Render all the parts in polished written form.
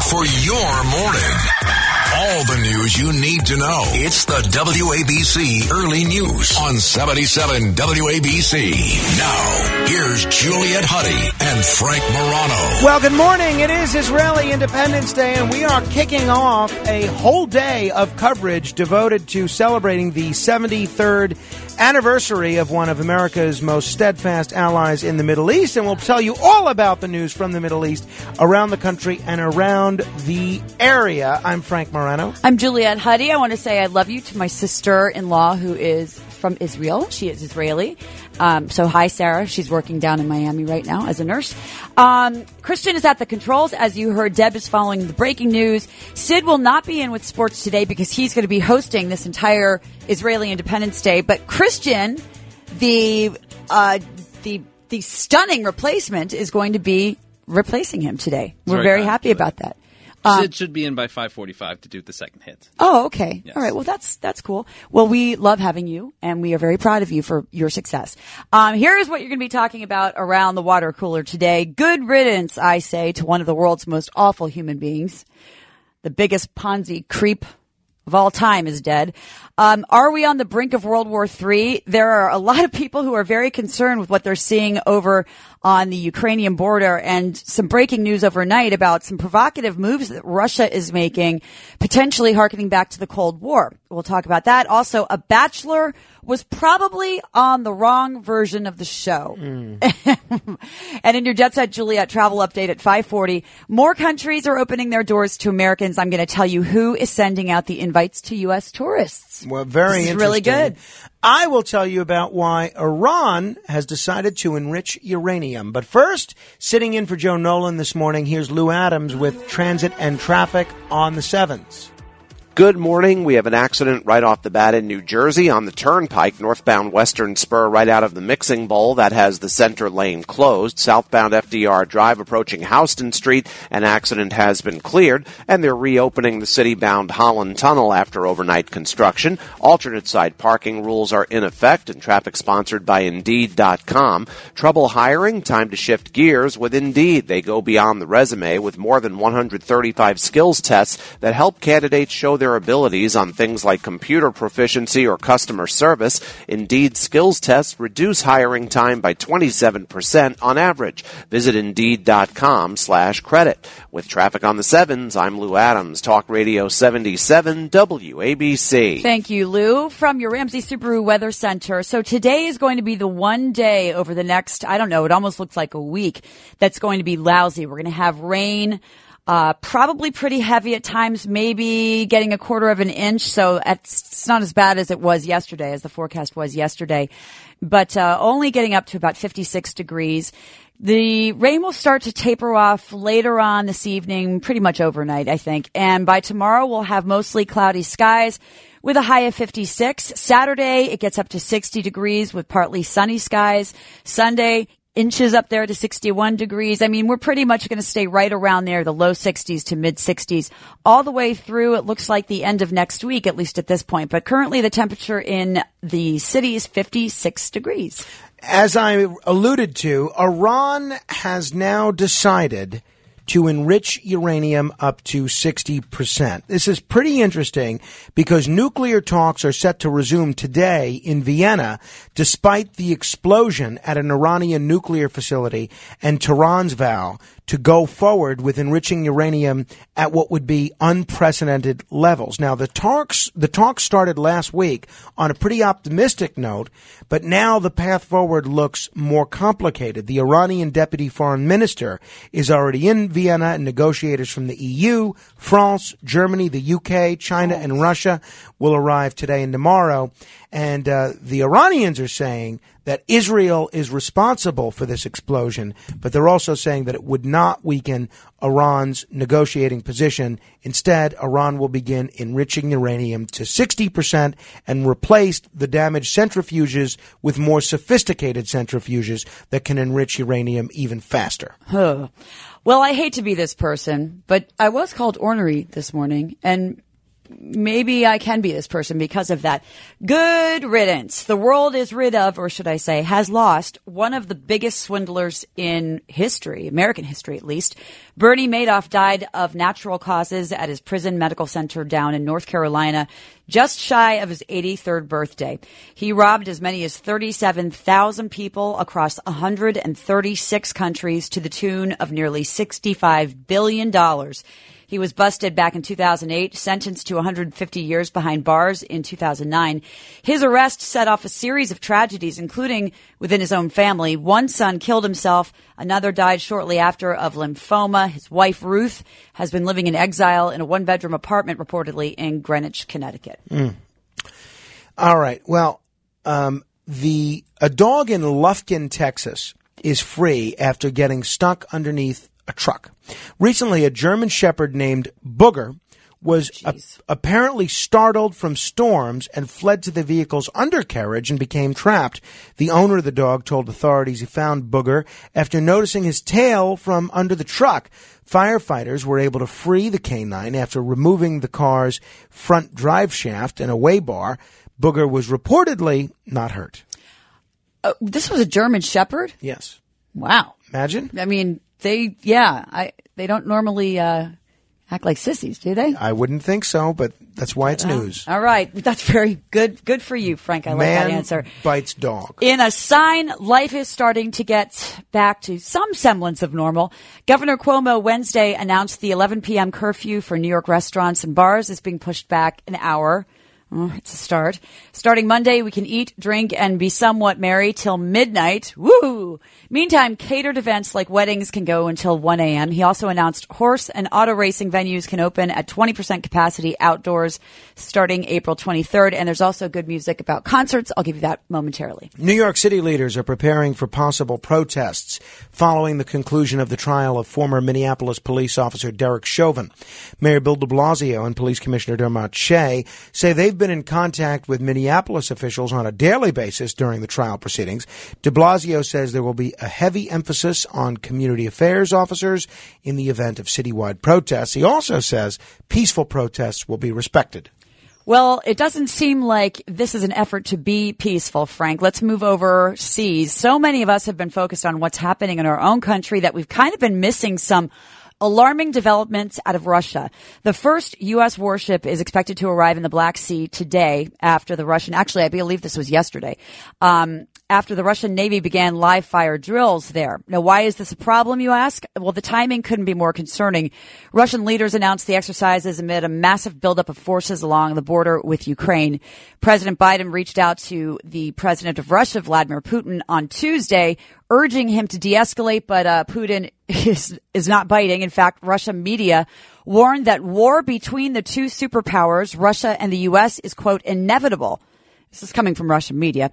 for your morning. All the news you need to know. It's the WABC Early News on 77 WABC. Now, here's Juliet Huddy and Frank Morano. Well, good morning. It is Israeli Independence Day, and we are kicking off a whole day of coverage devoted to celebrating the 73rd anniversary of one of America's most steadfast allies in the Middle East. And we'll tell you all about the news from the Middle East, around the country, and around the area. I'm Frank Morano. I'm Juliet Huddy. I want to say I love you to my sister-in-law who is from Israel. She is Israeli. So hi, Sarah. She's working down in Miami right now as a nurse. Christian is at the controls. As you heard, Deb is following the breaking news. Sid will not be in with sports today because he's going to be hosting this entire Israeli Independence Day. But Christian, the stunning replacement, is going to be replacing him today. We're very happy about that. Sid should be in by 5:45 to do the second hit. Oh, okay. Yes. All right. Well, that's cool. Well, we love having you, and we are very proud of you for your success. Here is what you're going to be talking about around the water cooler today. Good riddance, I say, to one of the world's most awful human beings. The biggest Ponzi creep of all time is dead. Are we on the brink of World War III? There are a lot of people who are very concerned with what they're seeing over on the Ukrainian border, and some breaking news overnight about some provocative moves that Russia is making, potentially hearkening back to the Cold War. We'll talk about that. Also, a bachelor was probably on the wrong version of the show. And in your Jet Set Juliet travel update at 5:40, more countries are opening their doors to Americans. I'm going to tell you who is sending out the invites to U.S. tourists. Well, very interesting. Really good. I will tell you about why Iran has decided to enrich uranium. But first, sitting in for Joe Nolan this morning, here's Lou Adams with transit and traffic on the 7s. Good morning. We have an accident right off the bat in New Jersey on the Turnpike, northbound Western Spur, right out of the mixing bowl. That has the center lane closed. Southbound FDR Drive approaching Houston Street, an accident has been cleared, and they're reopening the city-bound Holland Tunnel after overnight construction. Alternate side parking rules are in effect, and traffic sponsored by Indeed.com. Trouble hiring? Time to shift gears with Indeed. They go beyond the resume with more than 135 skills tests that help candidates show their abilities on things like computer proficiency or customer service. Indeed skills tests reduce hiring time by 27% on average. Visit Indeed.com/credit. With traffic on the 7s, I'm Lou Adams, Talk Radio 77 WABC. Thank you, Lou, from your Ramsey Subaru Weather Center. So today is going to be the one day over the next, I don't know, it almost looks like a week, that's going to be lousy. We're going to have rain. Probably pretty heavy at times, maybe getting a quarter of an inch. So it's not as bad as it was yesterday, as the forecast was yesterday, but only getting up to about 56 degrees. The rain will start to taper off later on this evening, pretty much overnight, I think. And by tomorrow, we'll have mostly cloudy skies with a high of 56. Saturday, it gets up to 60 degrees with partly sunny skies. Sunday, inches up there to 61 degrees. I mean, we're pretty much going to stay right around there, the low 60s to mid 60s, all the way through. It looks like the end of next week, at least at this point. But currently the temperature in the city is 56 degrees. As I alluded to, Iran has now decided to enrich uranium up to 60%. This is pretty interesting because nuclear talks are set to resume today in Vienna, despite the explosion at an Iranian nuclear facility and Tehran's vow to go forward with enriching uranium at what would be unprecedented levels. Now, the talks started last week on a pretty optimistic note, but now the path forward looks more complicated. The Iranian deputy foreign minister is already in Vienna, and negotiators from the EU, France, Germany, the UK, China, and Russia will arrive today and tomorrow. And the Iranians are saying that Israel is responsible for this explosion, but they're also saying that it would not weaken Iran's negotiating position. Instead, Iran will begin enriching uranium to 60% and replace the damaged centrifuges with more sophisticated centrifuges that can enrich uranium even faster. Well, I hate to be this person, but I was called ornery this morning, and maybe I can be this person because of that. Good riddance. The world is rid of, or should I say, has lost one of the biggest swindlers in history, American history at least. Bernie Madoff died of natural causes at his prison medical center down in North Carolina, just shy of his 83rd birthday. He robbed as many as 37,000 people across 136 countries to the tune of nearly $65 billion. He was busted back in 2008, sentenced to 150 years behind bars in 2009. His arrest set off a series of tragedies, including within his own family. One son killed himself. Another died shortly after of lymphoma. His wife, Ruth, has been living in exile in a one-bedroom apartment, reportedly in Greenwich, Connecticut. All right. Well, a dog in Lufkin, Texas, is free after getting stuck underneath a truck. Recently, a German Shepherd named Booger was apparently startled from storms and fled to the vehicle's undercarriage and became trapped. The owner of the dog told authorities he found Booger after noticing his tail from under the truck. Firefighters were able to free the canine after removing the car's front drive shaft and a way bar. Booger was reportedly not hurt. This was a German Shepherd? Yes. Wow. Imagine. I mean, they don't normally act like sissies, do they? I wouldn't think so, but that's why it's news. All right. That's very good. Good for you, Frank. I like that answer. Man bites dog. In a sign, life is starting to get back to some semblance of normal. Governor Cuomo Wednesday announced the 11 p.m. curfew for New York restaurants and bars is being pushed back an hour. It's a start. Starting Monday, we can eat, drink, and be somewhat merry till midnight. Woo! Meantime, catered events like weddings can go until 1 a.m. He also announced horse and auto racing venues can open at 20% capacity outdoors starting April 23rd. And there's also good music about concerts. I'll give you that momentarily. New York City leaders are preparing for possible protests following the conclusion of the trial of former Minneapolis police officer Derek Chauvin. Mayor Bill de Blasio and Police Commissioner Dermot Shea say they've been in contact with Minneapolis officials on a daily basis during the trial proceedings. De Blasio says there will be a heavy emphasis on community affairs officers in the event of citywide protests. He also says peaceful protests will be respected. Well, it doesn't seem like this is an effort to be peaceful, Frank. Let's move overseas. So many of us have been focused on what's happening in our own country that we've kind of been missing some alarming developments out of Russia. The first U.S. warship is expected to arrive in the Black Sea today after the Russian, actually, I believe this was yesterday, after the Russian Navy began live fire drills there. Now, why is this a problem, you ask? Well, the timing couldn't be more concerning. Russian leaders announced the exercises amid a massive buildup of forces along the border with Ukraine. President Biden reached out to the president of Russia, Vladimir Putin, on Tuesday, urging him to de-escalate, but Putin is not biting. In fact, Russian media warned that war between the two superpowers, Russia and the U.S., is, quote, inevitable. This is coming from Russian media.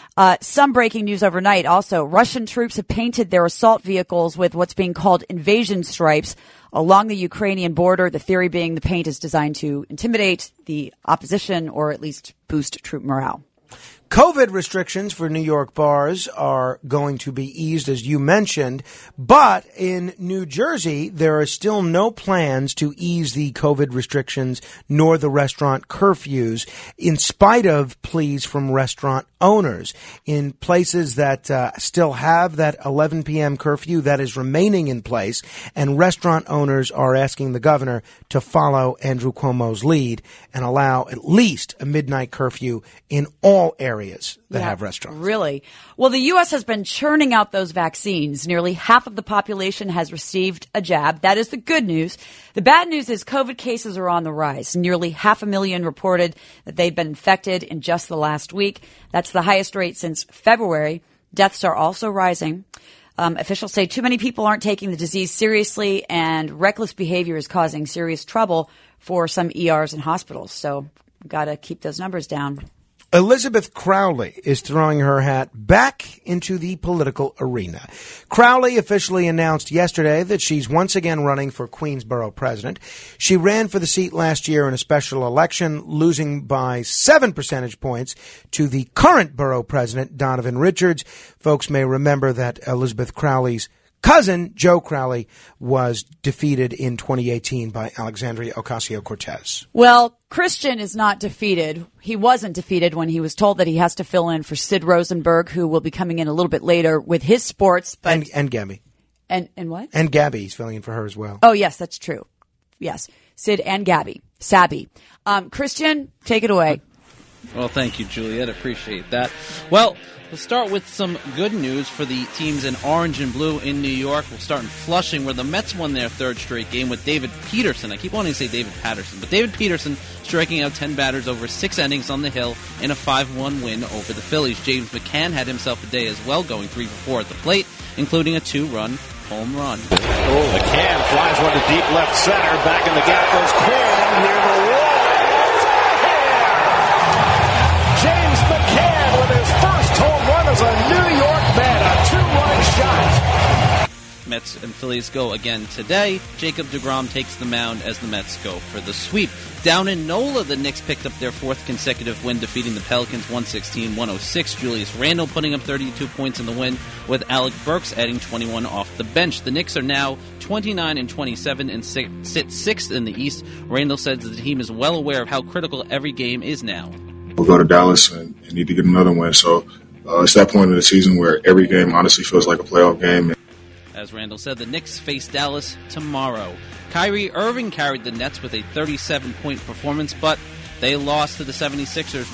Some breaking news overnight also. Russian troops have painted their assault vehicles with what's being called invasion stripes along the Ukrainian border. The theory being the paint is designed to intimidate the opposition or at least boost troop morale. COVID restrictions for New York bars are going to be eased, as you mentioned, but in New Jersey, there are still no plans to ease the COVID restrictions nor the restaurant curfews, in spite of pleas from restaurant owners. In places that still have that 11 p.m. curfew, that is remaining in place, and restaurant owners are asking the governor to follow Andrew Cuomo's lead and allow at least a midnight curfew in all areas that have restaurants. Really? Well, the U.S. has been churning out those vaccines. Nearly half of the population has received a jab. That is the good news. The bad news is COVID cases are on the rise. Nearly 500,000 reported that they've been infected in just the last week. That's the highest rate since February. Deaths are also rising. Officials say too many people aren't taking the disease seriously, and reckless behavior is causing serious trouble for some ERs and hospitals. So we've got to keep those numbers down. Elizabeth Crowley is throwing her hat back into the political arena. Crowley officially announced yesterday that she's once again running for Queensborough president. She ran for the seat last year in a special election, losing by 7 percentage points to the current borough president, Donovan Richards. Folks may remember that Elizabeth Crowley's cousin, Joe Crowley, was defeated in 2018 by Alexandria Ocasio-Cortez. Well, Christian is not defeated. He wasn't defeated when he was told that he has to fill in for Sid Rosenberg, who will be coming in a little bit later with his sports. But and Gabby. And what? And Gabby. He's filling in for her as well. Oh, yes, that's true. Yes. Sid and Gabby. Sabby. Christian, take it away. Well, thank you, Juliet. Appreciate that. Well, we'll start with some good news for the teams in orange and blue in New York. We'll start in Flushing, where the Mets won their third straight game with David Peterson. I keep wanting to say David Patterson, but David Peterson striking out 10 batters over 6 innings on the hill in a 5-1 win over the Phillies. James McCann had himself a day as well, going 3 for 4 at the plate, including a 2-run home run. McCann flies one to deep left center. Back in the gap goes Quinn near the wall. James McCann with his first home run as a New York Met, a 2-run shot. Mets and Phillies go again today. Jacob deGrom takes the mound as the Mets go for the sweep. Down in NOLA, the Knicks picked up their 4th consecutive win, defeating the Pelicans 116-106. Julius Randle putting up 32 points in the win, with Alec Burks adding 21 off the bench. The Knicks are now 29-27 and sit 6th in the East. Randle says the team is well aware of how critical every game is now. We'll go to Dallas and need to get another win. So it's that point of the season where every game honestly feels like a playoff game. As Randall said, the Knicks face Dallas tomorrow. Kyrie Irving carried the Nets with a 37-point performance, but they lost to the 76ers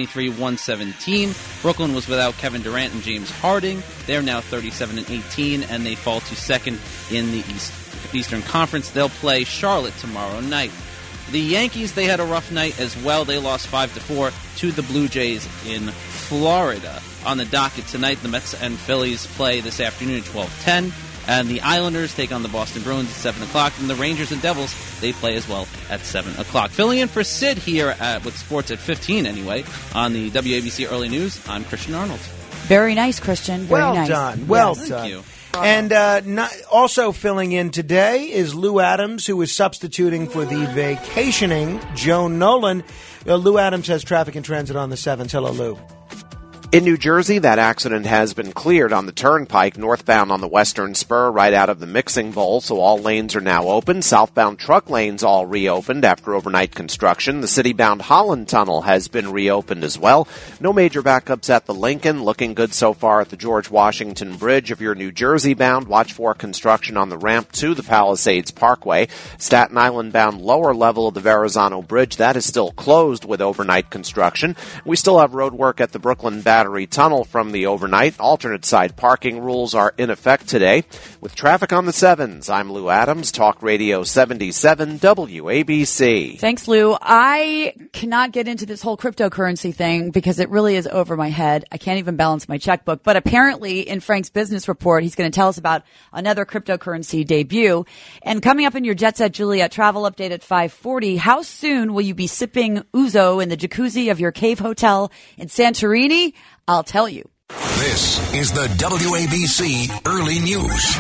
123-117. Brooklyn was without Kevin Durant and James Harden. They're now 37-18, and they fall to 2nd in the Eastern Conference. They'll play Charlotte tomorrow night. The Yankees, they had a rough night as well. They lost 5-4 to the Blue Jays in Florida. On the docket tonight, the Mets and Phillies play this afternoon at 12:10. And the Islanders take on the Boston Bruins at 7 o'clock. And the Rangers and Devils, they play as well at 7 o'clock. Filling in for Sid here with sports at 15 anyway. On the WABC Early News, I'm Christian Arnold. Very nice, Christian. Very well nice. Done. Well yes. done. Thank you. And also filling in today is Lou Adams, who is substituting for the vacationing Joan Nolan. Lou Adams has traffic and transit on the 7th. Hello, Lou. In New Jersey, that accident has been cleared on the Turnpike, northbound on the Western Spur, right out of the Mixing Bowl, so all lanes are now open. Southbound truck lanes all reopened after overnight construction. The city-bound Holland Tunnel has been reopened as well. No major backups at the Lincoln. Looking good so far at the George Washington Bridge. If you're New Jersey-bound, watch for construction on the ramp to the Palisades Parkway. Staten Island-bound lower level of the Verrazano Bridge, that is still closed with overnight construction. We still have road work at the Brooklyn Battery Tunnel from the overnight. Alternate side parking rules are in effect today. With traffic on the 7s, I'm Lou Adams, Talk Radio 77 WABC. Thanks, Lou. I cannot get into this whole cryptocurrency thing because it really is over my head. I can't even balance my checkbook. But apparently in Frank's business report, he's going to tell us about another cryptocurrency debut. And coming up in your Jet Set Juliet travel update at 5:40, how soon will you be sipping ouzo in the jacuzzi of your cave hotel in Santorini? I'll tell you. This is the WABC Early News.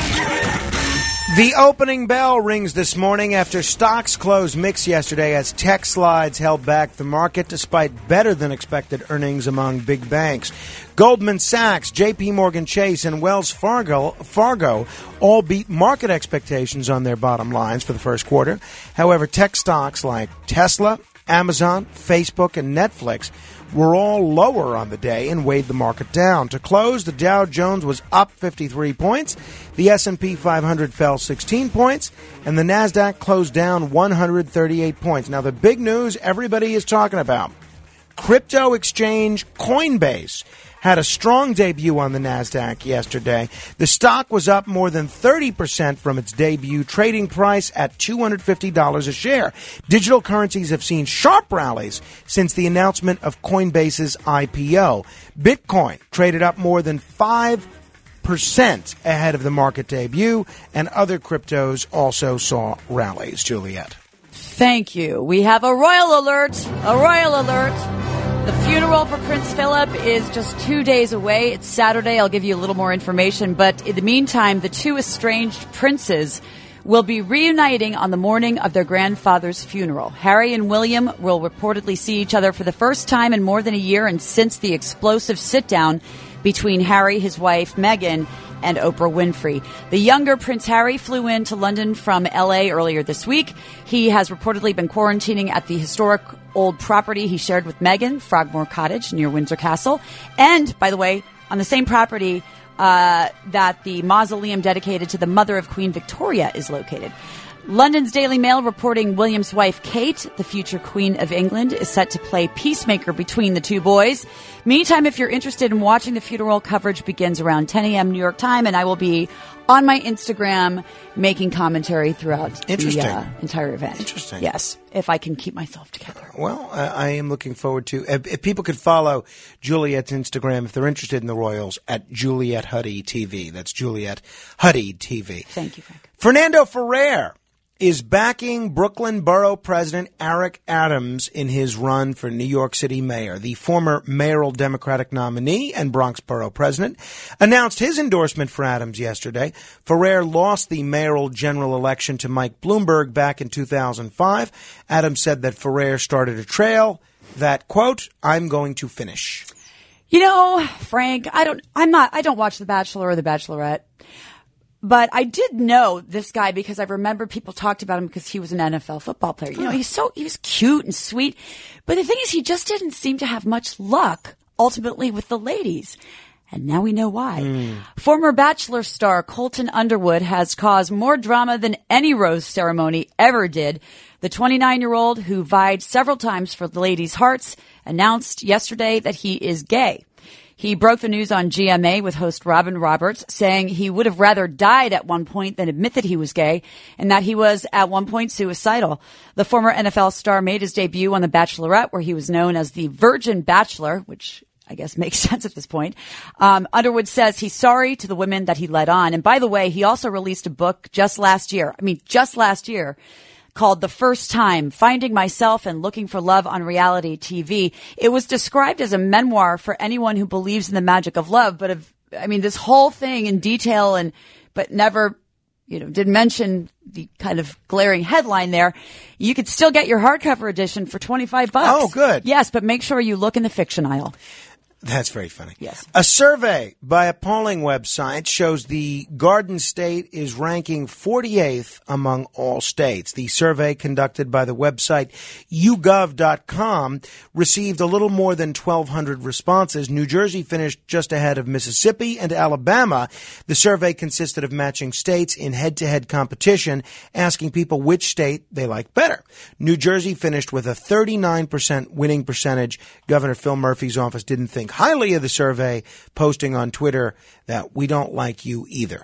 The opening bell rings this morning after stocks closed mixed yesterday as tech slides held back the market despite better than expected earnings among big banks. Goldman Sachs, JP Morgan Chase, and Wells Fargo all beat market expectations on their bottom lines for the first quarter. However, tech stocks like Tesla, Amazon, Facebook, and Netflix were all lower on the day and weighed the market down. To close, the Dow Jones was up 53 points, the S&P 500 fell 16 points, and the NASDAQ closed down 138 points. Now, the big news everybody is talking about, crypto exchange Coinbase had a strong debut on the NASDAQ yesterday. The stock was up more than 30% from its debut trading price at $250 a share. Digital currencies have seen sharp rallies since the announcement of Coinbase's IPO. Bitcoin traded up more than 5% ahead of the market debut, and other cryptos also saw rallies. Juliet. Thank you. We have a royal alert. A royal alert. The funeral for Prince Philip is just 2 days away. It's Saturday. I'll give you a little more information. But in the meantime, the two estranged princes will be reuniting on the morning of their grandfather's funeral. Harry and William will reportedly see each other for the first time in more than a year and since the explosive sit-down between Harry, his wife, Meghan, and Oprah Winfrey. The younger Prince Harry flew into London from LA earlier this week. He has reportedly been quarantining at the historic old property he shared with Meghan, Frogmore Cottage near Windsor Castle. And, by the way, on the same property that the mausoleum dedicated to the mother of Queen Victoria is located. London's Daily Mail reporting William's wife, Kate, the future Queen of England, is set to play peacemaker between the two boys. Meantime, if you're interested in watching the funeral, coverage begins around 10 a.m. New York time, and I will be on my Instagram making commentary throughout the entire event. Interesting. Yes, if I can keep myself together. Well, I am looking forward to, if people could follow Juliet's Instagram, if they're interested in the Royals, at Juliet Huddy TV. That's Juliet Huddy TV. Thank you, Frank. Fernando Ferrer is backing Brooklyn Borough President Eric Adams in his run for New York City mayor. The former mayoral Democratic nominee and Bronx Borough President announced his endorsement for Adams yesterday. Ferrer lost the mayoral general election to Mike Bloomberg back in 2005. Adams said that Ferrer started a trail that, quote, I'm going to finish. You know, Frank, I don't watch The Bachelor or The Bachelorette. But I did know this guy because I remember people talked about him because he was an NFL football player. You know, he was cute and sweet. But the thing is, he just didn't seem to have much luck ultimately with the ladies. And now we know why. Former Bachelor star Colton Underwood has caused more drama than any rose ceremony ever did. The 29-year-old, who vied several times for the ladies' hearts, announced yesterday that he is gay. He broke the news on GMA with host Robin Roberts, saying he would have rather died at one point than admit that he was gay and that he was at one point suicidal. The former NFL star made his debut on The Bachelorette, where he was known as the Virgin Bachelor, which I guess makes sense at this point. Underwood says he's sorry to the women that he led on. And by the way, he also released a book just last year, called The First Time, Finding Myself and Looking for Love on Reality TV. It was described as a memoir for anyone who believes in the magic of love, but this whole thing in detail but never, didn't mention the kind of glaring headline there. You could still get your hardcover edition for $25. Oh, good. Yes, but make sure you look in the fiction aisle. That's very funny. Yes. A survey by a polling website shows the Garden State is ranking 48th among all states. The survey conducted by the website YouGov.com received a little more than 1,200 responses. New Jersey finished just ahead of Mississippi and Alabama. The survey consisted of matching states in head-to-head competition, asking people which state they like better. New Jersey finished with a 39% winning percentage. Governor Phil Murphy's office didn't think highly of the survey, posting on Twitter that we don't like you either.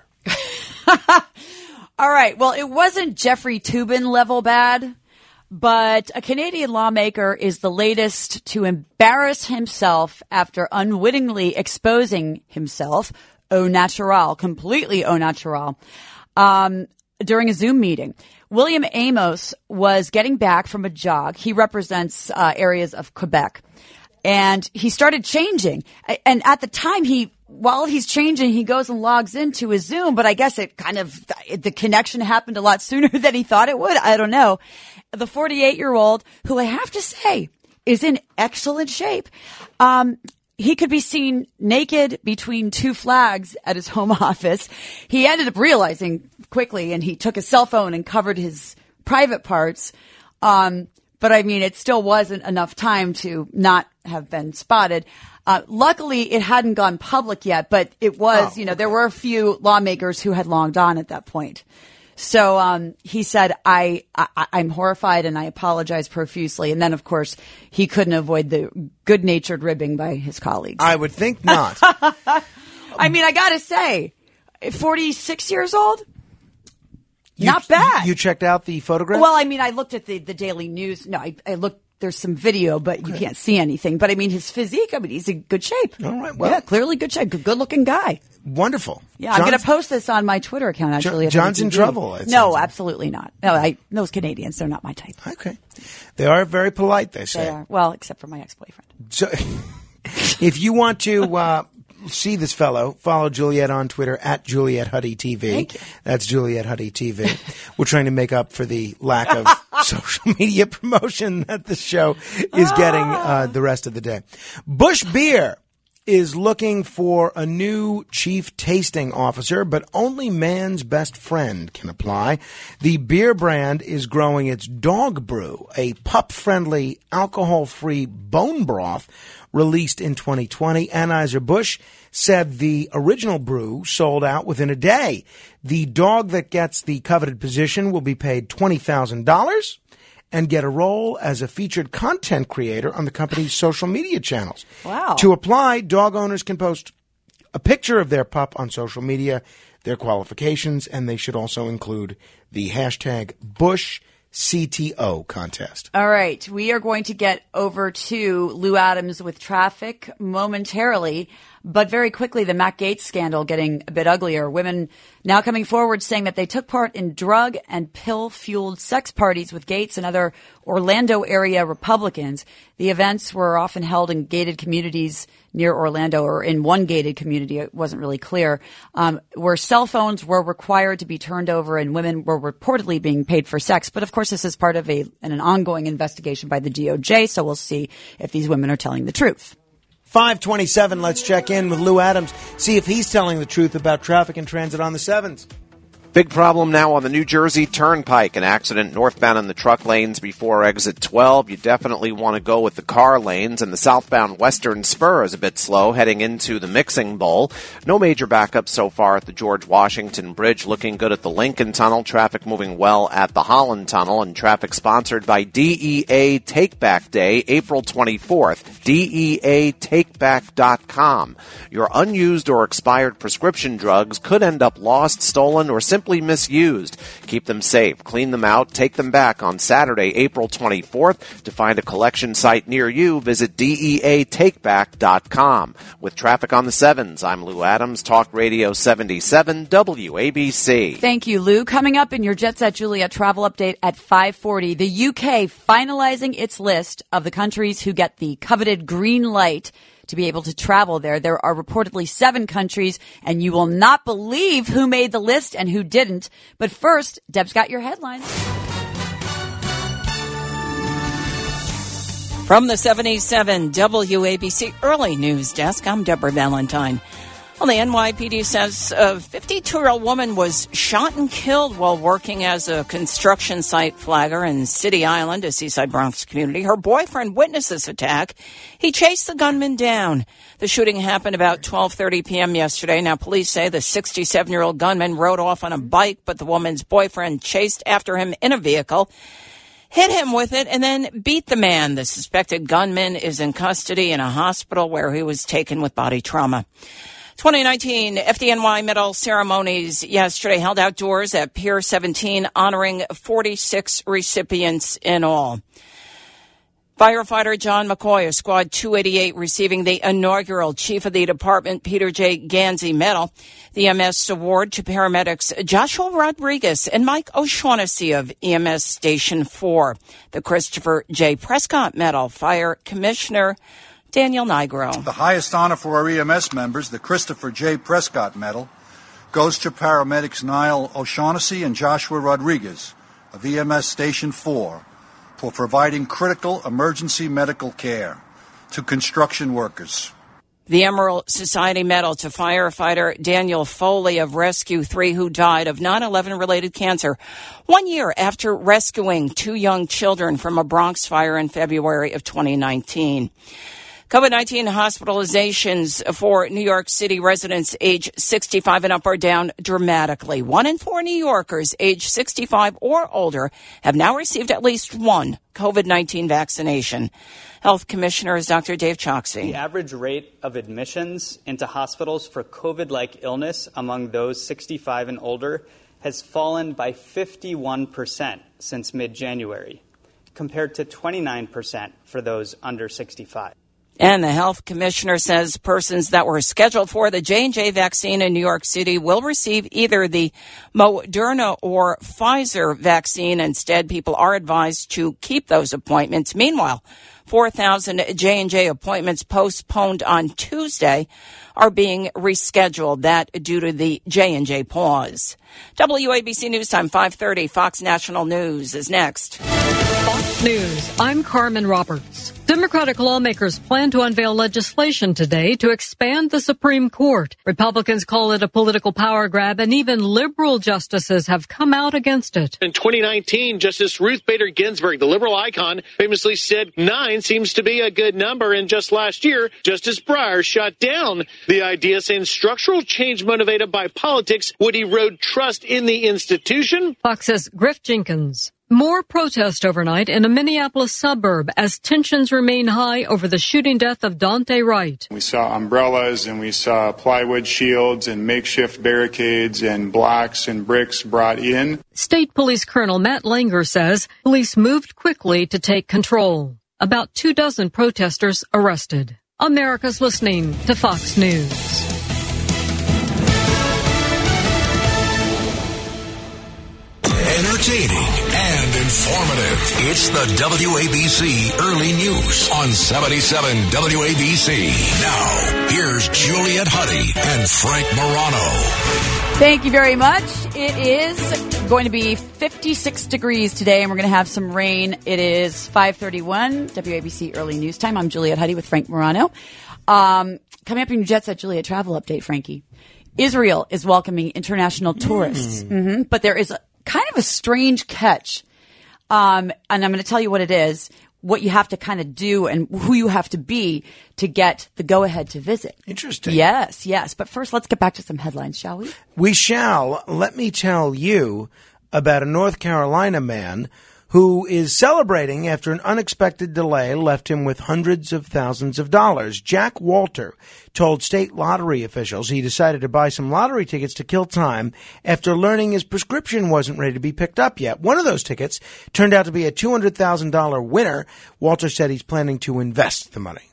All right. Well, it wasn't Jeffrey Toobin level bad, but a Canadian lawmaker is the latest to embarrass himself after unwittingly exposing himself, au naturel, completely au naturel, during a Zoom meeting. William Amos was getting back from a jog. He represents areas of Quebec. And he started changing. And at the time, while he's changing, he goes and logs into his Zoom. But I guess the connection happened a lot sooner than he thought it would. I don't know. The 48-year-old, who I have to say is in excellent shape, he could be seen naked between two flags at his home office. He ended up realizing quickly, and he took his cell phone and covered his private parts. But it still wasn't enough time to not have been spotted. Luckily, it hadn't gone public yet, but it was, there were a few lawmakers who had logged on at that point. So, he said, I'm horrified and I apologize profusely. And then, of course, he couldn't avoid the good-natured ribbing by his colleagues. I would think not. I gotta say, 46 years old? Not bad. You checked out the photograph? Well, I looked at the Daily News. No, I looked, there's some video, but you can't see anything. But his physique, he's in good shape. All right. Well, yeah, clearly good shape. Good looking guy. Wonderful. Yeah, I'm going to post this on my Twitter account, actually. John's in trouble. No, absolutely not. No, those Canadians, they're not my type. Okay. They are very polite, they say. They are. Well, except for my ex-boyfriend. So, if you want to see this fellow, follow Juliet on Twitter at Juliet Huddy TV. Thank you. That's Juliet Huddy TV. We're trying to make up for the lack of social media promotion that the show is getting the rest of the day. Busch Beer is looking for a new chief tasting officer, but only man's best friend can apply. The beer brand is growing its Dog Brew, a pup-friendly, alcohol-free bone broth released in 2020. Anheuser-Busch said the original brew sold out within a day. The dog that gets the coveted position will be paid $20,000 and get a role as a featured content creator on the company's social media channels. Wow. To apply, dog owners can post a picture of their pup on social media, their qualifications, and they should also include the hashtag BushCTO contest. All right. We are going to get over to Lou Adams with traffic momentarily. But very quickly, the Matt Gaetz scandal getting a bit uglier. Women now coming forward saying that they took part in drug and pill-fueled sex parties with Gaetz and other Orlando area Republicans. The events were often held in gated communities near Orlando, or in one gated community, it wasn't really clear, where cell phones were required to be turned over and women were reportedly being paid for sex. But of course, this is part of an ongoing investigation by the DOJ, so we'll see if these women are telling the truth. 5:27, let's check in with Lou Adams, see if he's telling the truth about traffic and transit on the 7s. Big problem now on the New Jersey Turnpike. An accident northbound in the truck lanes before exit 12. You definitely want to go with the car lanes. And the southbound Western Spur is a bit slow heading into the Mixing Bowl. No major backups so far at the George Washington Bridge. Looking good at the Lincoln Tunnel. Traffic moving well at the Holland Tunnel. And traffic sponsored by DEA Take Back Day, April 24th. DEATakeback.com. Your unused or expired prescription drugs could end up lost, stolen, or simply misused. Keep them safe, clean them out, take them back on Saturday, April 24th. To find a collection site near you, visit DEATakeback.com. With traffic on the 7s, I'm Lou Adams, Talk Radio 77 WABC. Thank you, Lou. Coming up in your Jet Set Juliet travel update at 5:40, the UK finalizing its list of the countries who get the coveted green light to be able to travel there. There are reportedly 7 countries, and you will not believe who made the list and who didn't. But first, Deb's got your headlines. From the 77 WABC Early News Desk, I'm Deborah Valentine. Well, the NYPD says a 52-year-old woman was shot and killed while working as a construction site flagger in City Island, a seaside Bronx community. Her boyfriend witnessed this attack. He chased the gunman down. The shooting happened about 12:30 p.m. yesterday. Now, police say the 67-year-old gunman rode off on a bike, but the woman's boyfriend chased after him in a vehicle, hit him with it, and then beat the man. The suspected gunman is in custody in a hospital where he was taken with body trauma. 2019 FDNY medal ceremonies yesterday held outdoors at Pier 17, honoring 46 recipients in all. Firefighter John McCoy of Squad 288 receiving the inaugural Chief of the Department Peter J. Gansey Medal. The EMS award to paramedics Joshua Rodriguez and Mike O'Shaughnessy of EMS Station 4. The Christopher J. Prescott Medal, Fire Commissioner Daniel Nigro. The highest honor for our EMS members, the Christopher J. Prescott Medal, goes to paramedics Niall O'Shaughnessy and Joshua Rodriguez of EMS Station 4 for providing critical emergency medical care to construction workers. The Emerald Society Medal to firefighter Daniel Foley of Rescue 3, who died of 9/11-related cancer 1 year after rescuing 2 young children from a Bronx fire in February of 2019. COVID-19 hospitalizations for New York City residents age 65 and up are down dramatically. 1 in 4 New Yorkers age 65 or older have now received at least one COVID-19 vaccination. Health Commissioner is Dr. Dave Choksi. The average rate of admissions into hospitals for COVID-like illness among those 65 and older has fallen by 51% since mid-January, compared to 29% for those under 65. And the health commissioner says persons that were scheduled for the J&J vaccine in New York City will receive either the Moderna or Pfizer vaccine. Instead, people are advised to keep those appointments. Meanwhile, 4,000 J&J appointments postponed on Tuesday are being rescheduled. That due to the J&J pause. WABC News Time 5:30. Fox National News is next. Fox News. I'm Carmen Roberts. Democratic lawmakers plan to unveil legislation today to expand the Supreme Court. Republicans call it a political power grab, and even liberal justices have come out against it. In 2019, Justice Ruth Bader Ginsburg, the liberal icon, famously said 9 seems to be a good number. And just last year, Justice Breyer shot down the idea, saying structural change motivated by politics would erode trust in the institution. Fox's Griff Jenkins. More protest overnight in a Minneapolis suburb as tensions remain high over the shooting death of Daunte Wright. We saw umbrellas and we saw plywood shields and makeshift barricades and blocks and bricks brought in. State Police Colonel Matt Langer says police moved quickly to take control. About 24 protesters arrested. America's listening to Fox News. Entertaining and informative. It's the WABC Early News on 77 WABC. Now, here's Juliet Huddy and Frank Morano. Thank you very much. It is going to be 56 degrees today, and we're going to have some rain. It is 5:31, WABC Early News Time. I'm Juliet Huddy with Frank Morano. Coming up in your Jet Set Juliet travel update, Frankie. Israel is welcoming international tourists, but there is kind of a strange catch. And I'm going to tell you what it is, what you have to kind of do and who you have to be to get the go-ahead to visit. Interesting. Yes. But first, let's get back to some headlines, shall we? We shall. Let me tell you about a North Carolina man who is celebrating after an unexpected delay left him with hundreds of thousands of dollars. Jack Walter told state lottery officials he decided to buy some lottery tickets to kill time after learning his prescription wasn't ready to be picked up yet. One of those tickets turned out to be a $200,000 winner. Walter said he's planning to invest the money.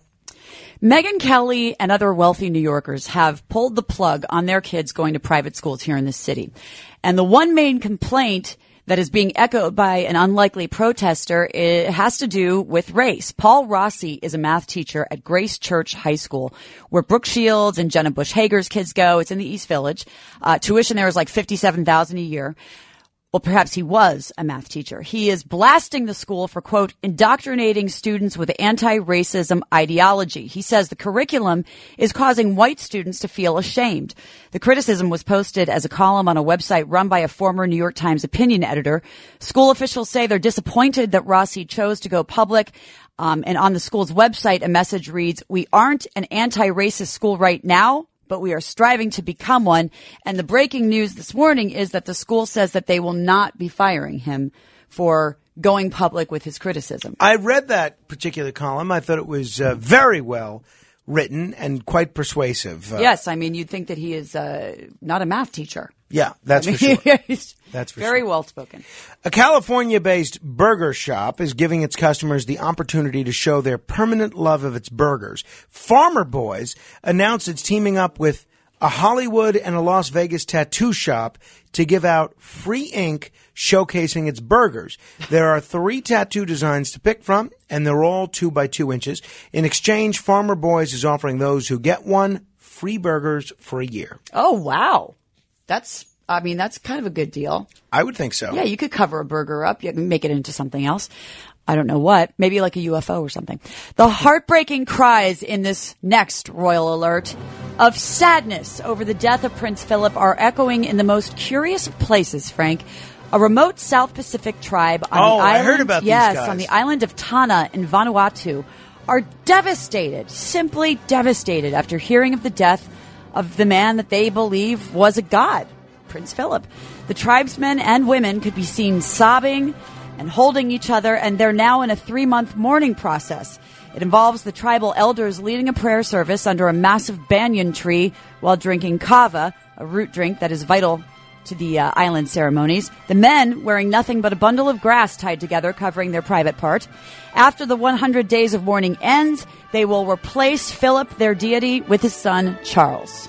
Megyn Kelly and other wealthy New Yorkers have pulled the plug on their kids going to private schools here in this city. And the one main complaint that is being echoed by an unlikely protester, it has to do with race. Paul Rossi is a math teacher at Grace Church High School, where Brooke Shields and Jenna Bush Hager's kids go. It's in the East Village. Tuition there is like $57,000 a year. Well, perhaps he was a math teacher. He is blasting the school for, quote, indoctrinating students with anti-racism ideology. He says the curriculum is causing white students to feel ashamed. The criticism was posted as a column on a website run by a former New York Times opinion editor. School officials say they're disappointed that Rossi chose to go public. And on the school's website, a message reads, "We aren't an anti-racist school right now, but we are striving to become one." And the breaking news this morning is that the school says that they will not be firing him for going public with his criticism. I read that particular column. I thought it was very well written and quite persuasive. Yes, I mean, you'd think that he is not a math teacher. Yeah, that's for sure. That's for very well spoken. A California-based burger shop is giving its customers the opportunity to show their permanent love of its burgers. Farmer Boys announced it's teaming up with a Hollywood and a Las Vegas tattoo shop to give out free ink showcasing its burgers. There are 3 tattoo designs to pick from, and they're all 2 by 2 inches. In exchange, Farmer Boys is offering those who get one free burgers for a year. Oh, wow. That's kind of a good deal. I would think so. Yeah, you could cover a burger up. You can make it into something else. I don't know what. Maybe like a UFO or something. The heartbreaking cries in this next royal alert of sadness over the death of Prince Philip are echoing in the most curious of places, Frank. A remote South Pacific tribe on the island. I heard about these guys. Yes, on the island of Tanna in Vanuatu are devastated, simply devastated after hearing of the death of the man that they believe was a god, Prince Philip. The tribesmen and women could be seen sobbing and holding each other, and they're now in a 3-month mourning process. It involves the tribal elders leading a prayer service under a massive banyan tree while drinking kava, a root drink that is vital to the island ceremonies. The men wearing nothing but a bundle of grass tied together, covering their private part. After the 100 days of mourning ends, they will replace Philip, their deity, with his son, Charles.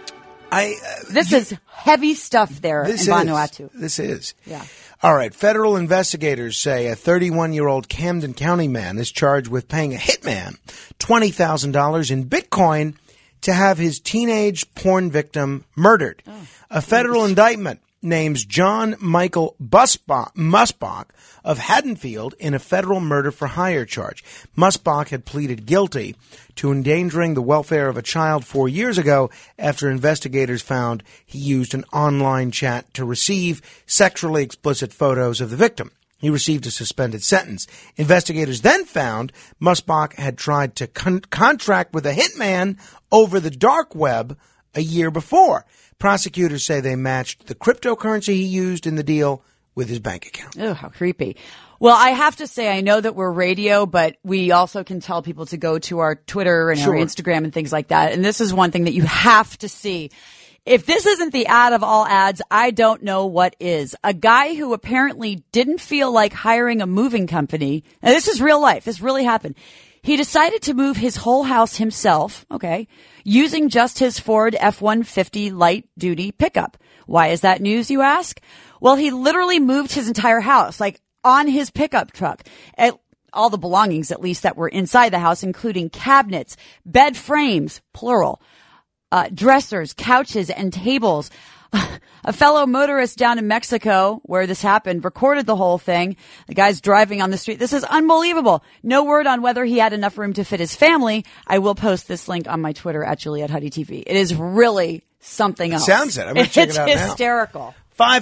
This is heavy stuff there in Vanuatu. This is. Yeah. All right. Federal investigators say a 31-year-old Camden County man is charged with paying a hitman $20,000 in Bitcoin to have his teenage porn victim murdered. A federal indictment names John Michael Musbach of Haddonfield in a federal murder-for-hire charge. Musbach had pleaded guilty to endangering the welfare of a child 4 years ago after investigators found he used an online chat to receive sexually explicit photos of the victim. He received a suspended sentence. Investigators then found Musbach had tried to contract with a hitman over the dark web a year before. Prosecutors say they matched the cryptocurrency he used in the deal with his bank account. Oh, how creepy. Well, I have to say, I know that we're radio, but we also can tell people to go to our Twitter and our Instagram and things like that. And this is one thing that you have to see. If this isn't the ad of all ads, I don't know what is. A guy who apparently didn't feel like hiring a moving company. Now, this is real life. This really happened. He decided to move his whole house himself, using just his Ford F-150 light-duty pickup. Why is that news, you ask? Well, he literally moved his entire house, on his pickup truck. All the belongings, at least, that were inside the house, including cabinets, bed frames, plural, dressers, couches, and tables. A fellow motorist down in Mexico, where this happened, recorded the whole thing. The guy's driving on the street. This is unbelievable. No word on whether he had enough room to fit his family. I will post this link on my Twitter at Juliette Huddy TV. It is really something else. Sounds it. I'm going to check it out now. It's hysterical.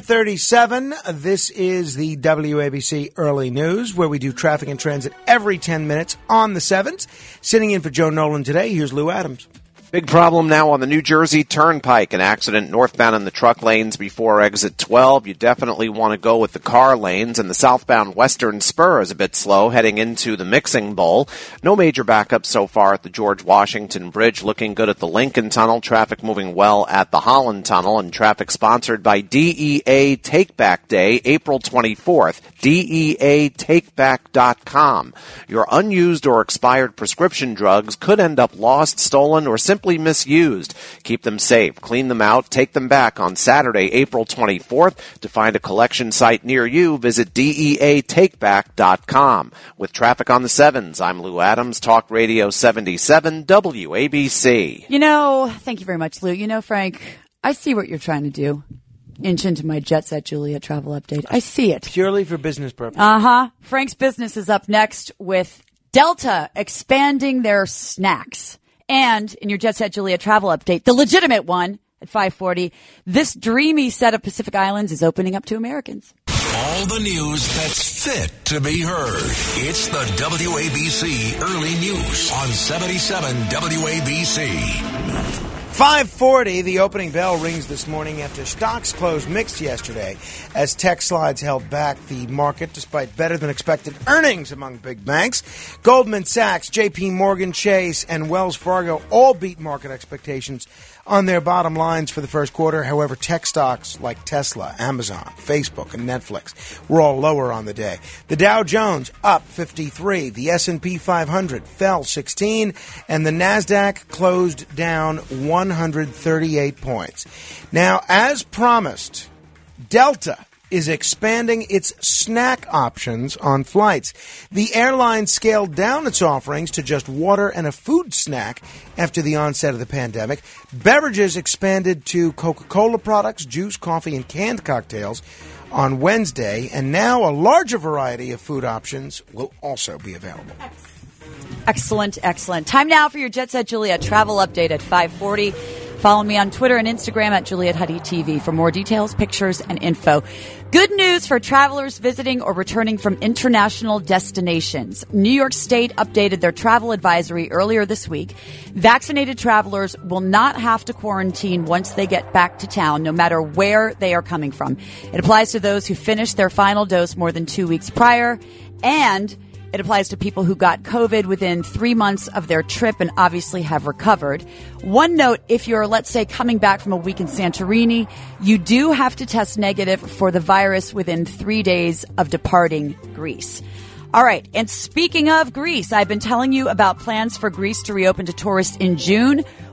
5:37. This is the WABC Early News, where we do traffic and transit every 10 minutes on the 7s. Sitting in for Joe Nolan today, here's Lou Adams. Big problem now on the New Jersey Turnpike. An accident northbound in the truck lanes before exit 12. You definitely want to go with the car lanes. And the southbound Western Spur is a bit slow heading into the Mixing Bowl. No major backups so far at the George Washington Bridge. Looking good at the Lincoln Tunnel. Traffic moving well at the Holland Tunnel. And traffic sponsored by DEA Take Back Day, April 24th. DEATakeback.com. Your unused or expired prescription drugs could end up lost, stolen, or simply misused. Keep them safe, clean them out, take them back on Saturday, April 24th. To find a collection site near you, visit DEATakeback.com. With traffic on the 7s, I'm Lou Adams, Talk Radio 77 WABC. Thank you very much, Lou. Frank, I see what you're trying to do. Inch into my Jet Set Juliet travel update. I see it. Purely for business purposes. Frank's business is up next with Delta expanding their snacks. And in your Jet Set Juliet travel update, the legitimate one at 5:40, this dreamy set of Pacific Islands is opening up to Americans. All the news that's fit to be heard. It's the WABC Early News on 77 WABC. 5:40, the opening bell rings this morning after stocks closed mixed yesterday as tech slides held back the market despite better-than-expected earnings among big banks. Goldman Sachs, J.P. Morgan Chase, and Wells Fargo all beat market expectations on their bottom lines for the first quarter. However, tech stocks like Tesla, Amazon, Facebook, and Netflix were all lower on the day. The Dow Jones up 53, the S&P 500 fell 16, and the NASDAQ closed down 138 points. Now, as promised, Delta is expanding its snack options on flights. The airline scaled down its offerings to just water and a food snack after the onset of the pandemic. Beverages expanded to Coca-Cola products, juice, coffee, and canned cocktails on Wednesday, and now a larger variety of food options will also be available. Excellent, excellent. Time now for your Jet Set Juliet travel update at 5:40. Follow me on Twitter and Instagram at Juliette Huddy TV for more details, pictures, and info. Good news for travelers visiting or returning from international destinations. New York State updated their travel advisory earlier this week. Vaccinated travelers will not have to quarantine once they get back to town, no matter where they are coming from. It applies to those who finished their final dose more than 2 weeks prior, and it applies to people who got COVID within 3 months of their trip and obviously have recovered. One note, if you're, let's say, coming back from a week in Santorini, you do have to test negative for the virus within 3 days of departing Greece. All right, and speaking of Greece, I've been telling you about plans for Greece to reopen to tourists in June.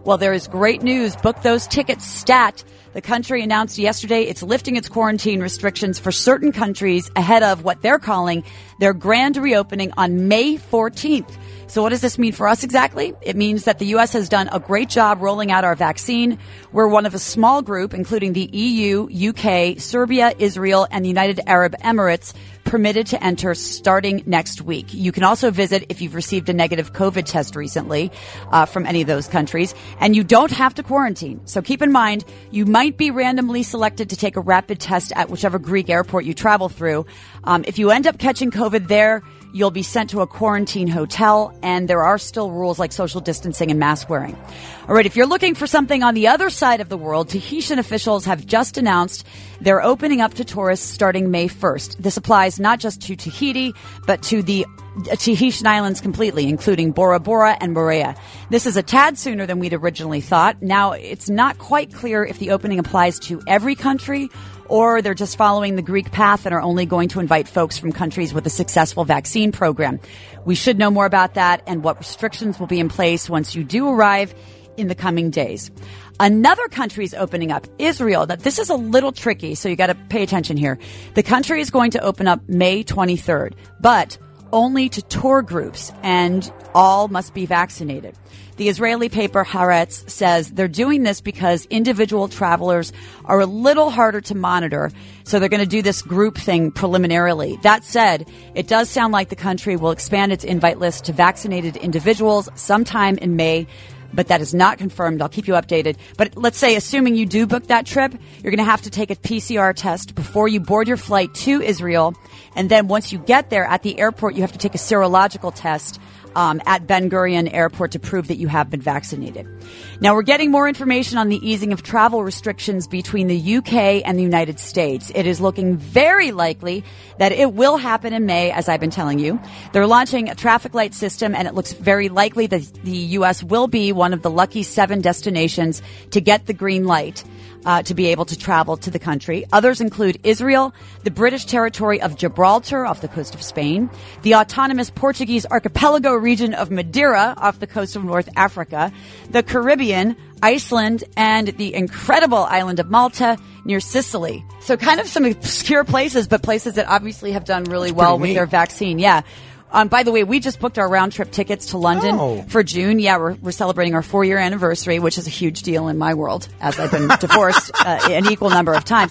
Well, there is great news. Book those tickets stat. The country announced yesterday it's lifting its quarantine restrictions for certain countries ahead of what they're calling their grand reopening on May 14th. So what does this mean for us exactly? It means that the U.S. has done a great job rolling out our vaccine. We're one of a small group, including the EU, UK, Serbia, Israel, and the United Arab Emirates, permitted to enter starting next week. You can also visit if you've received a negative COVID test recently from any of those countries, and you don't have to quarantine. So keep in mind, you might be randomly selected to take a rapid test at whichever Greek airport you travel through. If you end up catching COVID there, you'll be sent to a quarantine hotel, and there are still rules like social distancing and mask wearing. All right, if you're looking for something on the other side of the world, Tahitian officials have just announced they're opening up to tourists starting May 1st. This applies not just to Tahiti, but to the Tahitian islands completely, including Bora Bora and Moorea. This is a tad sooner than we'd originally thought. Now, it's not quite clear if the opening applies to every country or they're just following the Greek path and are only going to invite folks from countries with a successful vaccine program. We should know more about that and what restrictions will be in place once you do arrive in the coming days. Another country is opening up, Israel. That this is a little tricky, so you got to pay attention here. The country is going to open up May 23rd, but only to tour groups, and all must be vaccinated. The Israeli paper Haaretz says they're doing this because individual travelers are a little harder to monitor, so they're going to do this group thing preliminarily. That said, it does sound like the country will expand its invite list to vaccinated individuals sometime in May, but that is not confirmed. I'll keep you updated. But let's say, assuming you do book that trip, you're going to have to take a PCR test before you board your flight to Israel. And then once you get there at the airport, you have to take a serological test at Ben Gurion Airport to prove that you have been vaccinated. Now, we're getting more information on the easing of travel restrictions between the UK and the United States. It is looking very likely that it will happen in May, as I've been telling you. They're launching a traffic light system, and it looks very likely that the U.S. will be one of the lucky 7 destinations to get the green light to be able to travel to the country. Others include Israel, the British territory of Gibraltar off the coast of Spain, the autonomous Portuguese archipelago region of Madeira off the coast of North Africa, the Caribbean, Iceland, and the incredible island of Malta near Sicily. So kind of some obscure places, but places that obviously have done really well with their vaccine. Yeah. By the way, we just booked our round-trip tickets to London for June. Yeah, we're celebrating our 4-year anniversary, which is a huge deal in my world, as I've been divorced an equal number of times.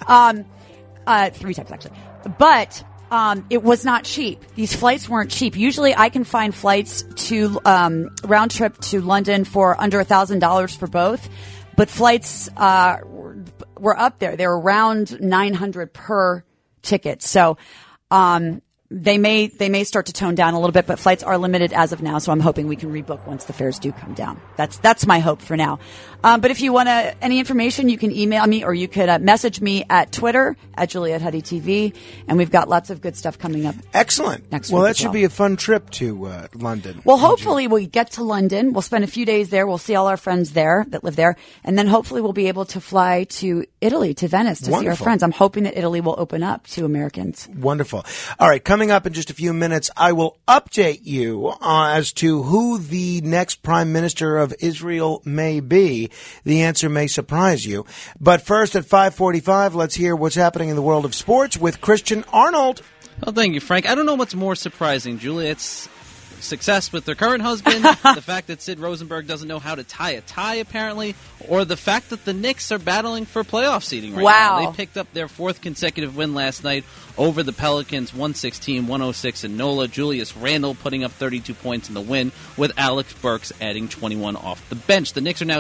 3 times, actually. But it was not cheap. These flights weren't cheap. Usually I can find flights to round-trip to London for under $1,000 for both. But flights were up there. They were around $900 per ticket. So They may start to tone down a little bit, but flights are limited as of now, so I'm hoping we can rebook once the fares do come down. That's my hope for now. But if you want any information, you can email me or you could message me at Twitter at Juliet Huddy TV, and we've got lots of good stuff coming up. Excellent. Next well, week that should be a fun trip to London. Well, hopefully we'll get to London. We'll spend a few days there. We'll see all our friends there that live there, and then hopefully we'll be able to fly to Italy, to Venice, to see our friends. I'm hoping that Italy will open up to Americans. Wonderful. All right, coming up in just a few minutes, I will update you as to who the next prime minister of Israel may be. The answer may surprise you. But first, at 5:45, let's hear what's happening in the world of sports with Christian Arnold. Well, thank you, Frank. I don't know what's more surprising, Julia. It's success with their current husband, the fact that Sid Rosenberg doesn't know how to tie a tie, apparently, or the fact that the Knicks are battling for playoff seeding right now. They picked up their 4th consecutive win last night over the Pelicans, 116-106 in NOLA. Julius Randle putting up 32 points in the win, with Alex Burks adding 21 off the bench. The Knicks are now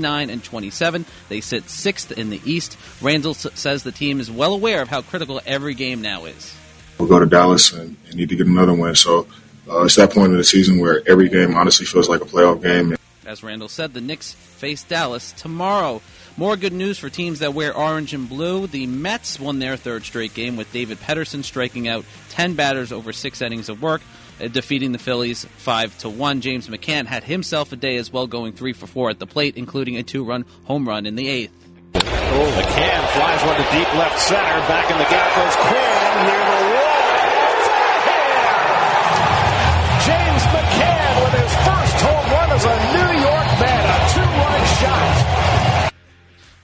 29-27. They sit 6th in the East. Randle says the team is well aware of how critical every game now is. We'll go to Dallas and need to get another win, so it's that point in the season where every game honestly feels like a playoff game. As Randall said, the Knicks face Dallas tomorrow. More good news for teams that wear orange and blue. The Mets won their 3rd straight game, with David Pederson striking out 10 batters over 6 innings of work, defeating the Phillies 5-1. James McCann had himself a day as well, going 3 for 4 at the plate, including a 2-run home run in the 8th. McCann flies one to deep left center. Back in the gap goes Quinn near the wall. James McCann with his first home run as a New York man, a 2-run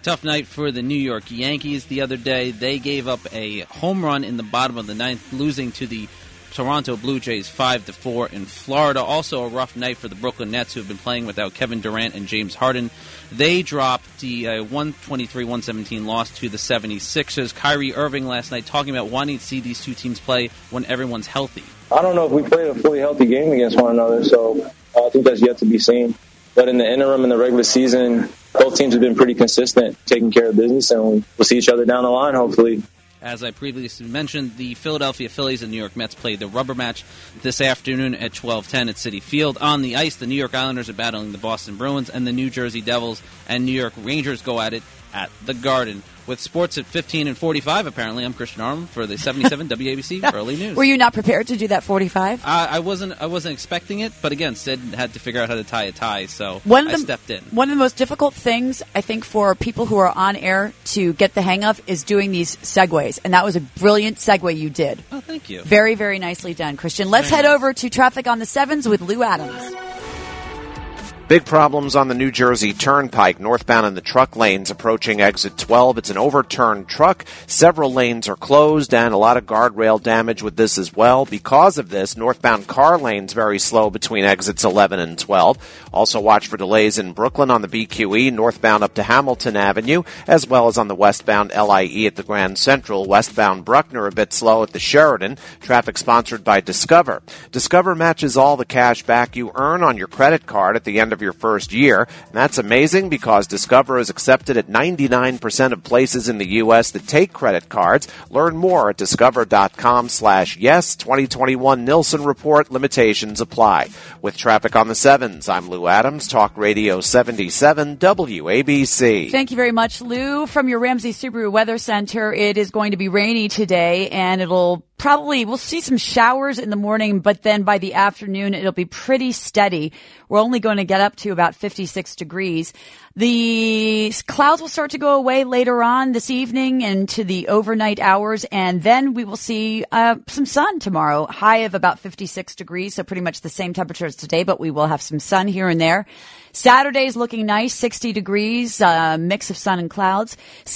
Tough night for the New York Yankees the other day. They gave up a home run in the bottom of the ninth, losing to the Toronto Blue Jays 5-4 in Florida. Also a rough night for the Brooklyn Nets, who have been playing without Kevin Durant and James Harden. They dropped the 123-117 loss to the 76ers. Kyrie Irving last night talking about wanting to see these two teams play when everyone's healthy. I don't know if we played a fully healthy game against one another, so I think that's yet to be seen. But in the interim, in the regular season, both teams have been pretty consistent, taking care of business, and we'll see each other down the line, hopefully. As I previously mentioned, the Philadelphia Phillies and New York Mets played the rubber match this afternoon at 12:10 at Citi Field. On the ice, the New York Islanders are battling the Boston Bruins, and the New Jersey Devils and New York Rangers go at it at the Garden. With sports at 15:45, apparently, I'm Christian Arm for the 77 WABC Early News. Were you not prepared to do that 45? I wasn't expecting it, but again, Sid had to figure out how to tie a tie, so I stepped in. One of the most difficult things, I think, for people who are on air to get the hang of is doing these segues, and that was a brilliant segue you did. Oh, thank you. Very, very nicely done, Christian. Let's head over to traffic on the 7s with Lou Adams. Big problems on the New Jersey Turnpike, northbound in the truck lanes approaching exit 12. It's an overturned truck. Several lanes are closed and a lot of guardrail damage with this as well. Because of this, northbound car lanes very slow between exits 11 and 12. Also watch for delays in Brooklyn on the BQE, northbound up to Hamilton Avenue, as well as on the westbound LIE at the Grand Central. Westbound Bruckner a bit slow at the Sheridan. Traffic sponsored by Discover. Discover matches all the cash back you earn on your credit card at the end of your first year. And that's amazing because Discover is accepted at 99% of places in the U.S. that take credit cards. Learn more at discover.com/yes. 2021 Nilson Report. Limitations apply. With traffic on the 7s, I'm Lou Adams, Talk Radio 77 WABC. Thank you very much, Lou. From your Ramsey Subaru Weather Center, it is going to be rainy today, and we'll see some showers in the morning, but then by the afternoon, it'll be pretty steady. We're only going to get up to about 56 degrees. The clouds will start to go away later on this evening into the overnight hours, and then we will see some sun tomorrow. High of about 56 degrees, so pretty much the same temperature as today, but we will have some sun here and there. Saturday's looking nice, 60 degrees, mix of sun and clouds.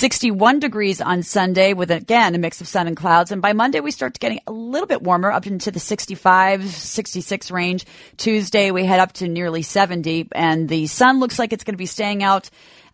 61 degrees on Sunday with, again, a mix of sun and clouds. And by Monday, we start getting a little bit warmer, up into the 65, 66 range. Tuesday, we head up to nearly 70. And the sun looks like it's going to be staying out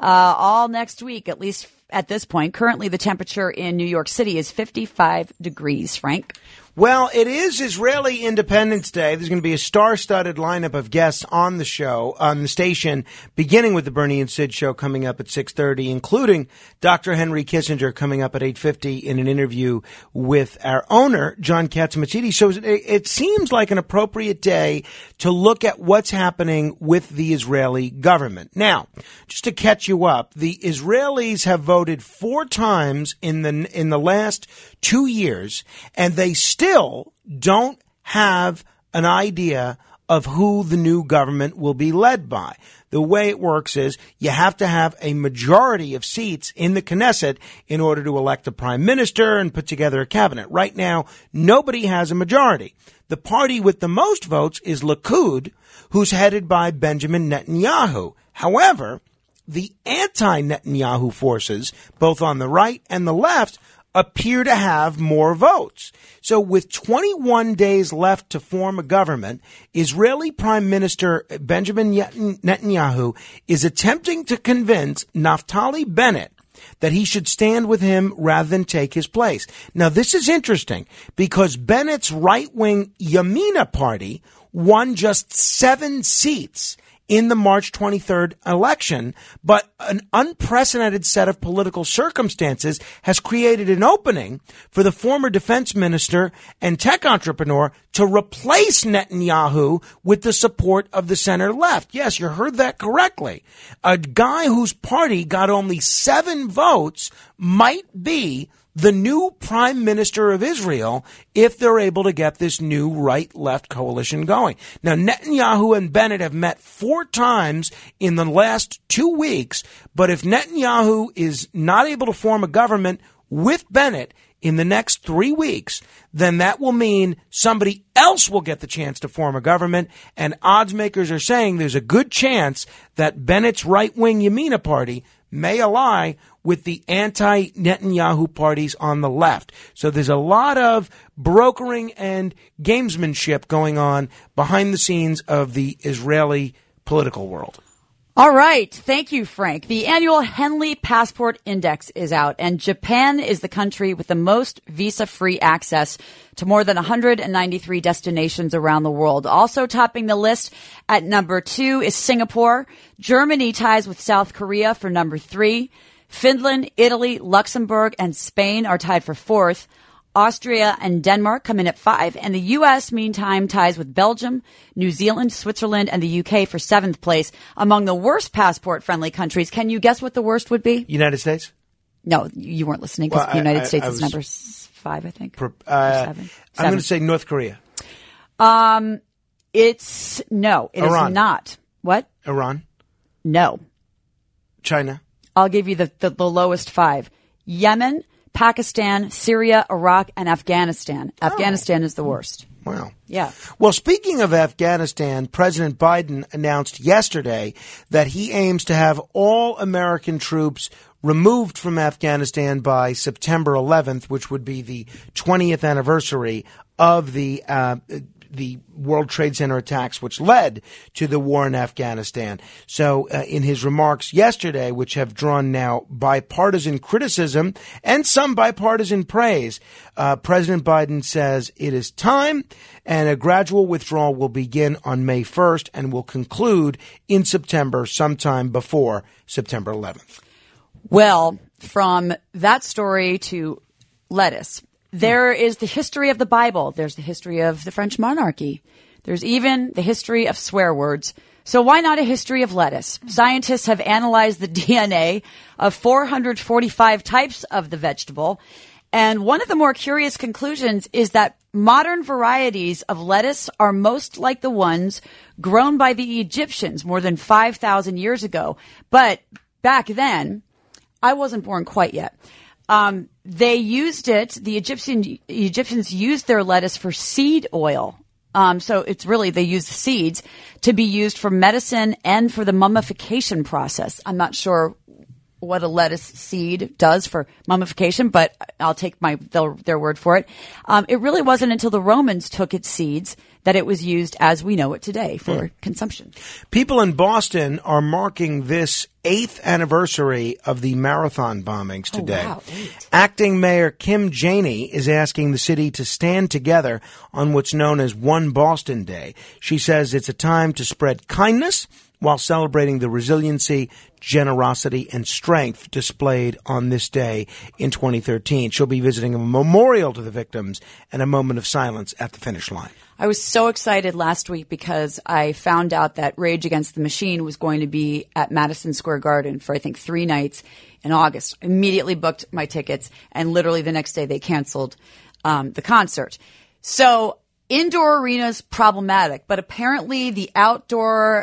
all next week, at least at this point. Currently, the temperature in New York City is 55 degrees, Frank. Well, it is Israeli Independence Day. There's going to be a star-studded lineup of guests on the show, on the station, beginning with the Bernie and Sid show coming up at 6:30, including Dr. Henry Kissinger coming up at 8:50 in an interview with our owner, John Catsimatidis. So it seems like an appropriate day to look at what's happening with the Israeli government. Now, just to catch you up, the Israelis have voted 4 times in the last 2 years, and they still don't have an idea of who the new government will be led by. The way it works is you have to have a majority of seats in the Knesset in order to elect a prime minister and put together a cabinet. Right now, nobody has a majority. The party with the most votes is Likud, who's headed by Benjamin Netanyahu. However, the anti-Netanyahu forces, both on the right and the left, appear to have more votes. So with 21 days left to form a government, Israeli Prime Minister Benjamin Netanyahu is attempting to convince Naftali Bennett that he should stand with him rather than take his place. Now, this is interesting because Bennett's right-wing Yamina party won just 7 seats in the March 23rd election, but an unprecedented set of political circumstances has created an opening for the former defense minister and tech entrepreneur to replace Netanyahu with the support of the center left. Yes, you heard that correctly. A guy whose party got only 7 votes might be the new prime minister of Israel if they're able to get this new right-left coalition going. Now, Netanyahu and Bennett have met 4 times in the last 2 weeks, but if Netanyahu is not able to form a government with Bennett, in the next 3 weeks, then that will mean somebody else will get the chance to form a government. And odds makers are saying there's a good chance that Bennett's right-wing Yamina party may ally with the anti-Netanyahu parties on the left. So there's a lot of brokering and gamesmanship going on behind the scenes of the Israeli political world. All right. Thank you, Frank. The annual Henley Passport Index is out, and Japan is the country with the most visa-free access to more than 193 destinations around the world. Also topping the list at number 2 is Singapore. Germany ties with South Korea for number 3. Finland, Italy, Luxembourg, and Spain are tied for 4th. Austria and Denmark come in at 5, and the U.S., meantime, ties with Belgium, New Zealand, Switzerland, and the U.K. for 7th place. Among the worst passport-friendly countries, can you guess what the worst would be? United States? No, you weren't listening because the United States is number 5, I think. 7. I'm going to say North Korea. It is not. What? Iran? No. China? I'll give you the lowest 5. Yemen, Pakistan, Syria, Iraq, and Afghanistan. Afghanistan is the worst. Wow. Yeah. Well, speaking of Afghanistan, President Biden announced yesterday that he aims to have all American troops removed from Afghanistan by September 11th, which would be the 20th anniversary of the World Trade Center attacks, which led to the war in Afghanistan. So in his remarks yesterday, which have drawn now bipartisan criticism and some bipartisan praise, President Biden says it is time, and a gradual withdrawal will begin on May 1st and will conclude in September, sometime before September 11th. Well, from that story to lettuce, there is the history of the Bible. There's the history of the French monarchy. There's even the history of swear words. So why not a history of lettuce? Scientists have analyzed the DNA of 445 types of the vegetable. And one of the more curious conclusions is that modern varieties of lettuce are most like the ones grown by the Egyptians more than 5,000 years ago. But back then, I wasn't born quite yet. They used it, the Egyptians used their lettuce for seed oil. So it's really, they used seeds to be used for medicine and for the mummification process. I'm not sure what a lettuce seed does for mummification, but I'll take their word for it. It really wasn't until the Romans took its seeds that it was used as we know it today for consumption. People in Boston are marking this 8th anniversary of the marathon bombings today. Oh, wow. Acting Mayor Kim Janey is asking the city to stand together on what's known as One Boston Day. She says it's a time to spread kindness while celebrating the resiliency, generosity, and strength displayed on this day in 2013. She'll be visiting a memorial to the victims and a moment of silence at the finish line. I was so excited last week because I found out that Rage Against the Machine was going to be at Madison Square Garden for, I think, 3 nights in August. Immediately booked my tickets, and literally the next day they canceled the concert. So indoor arenas, problematic, but apparently the outdoor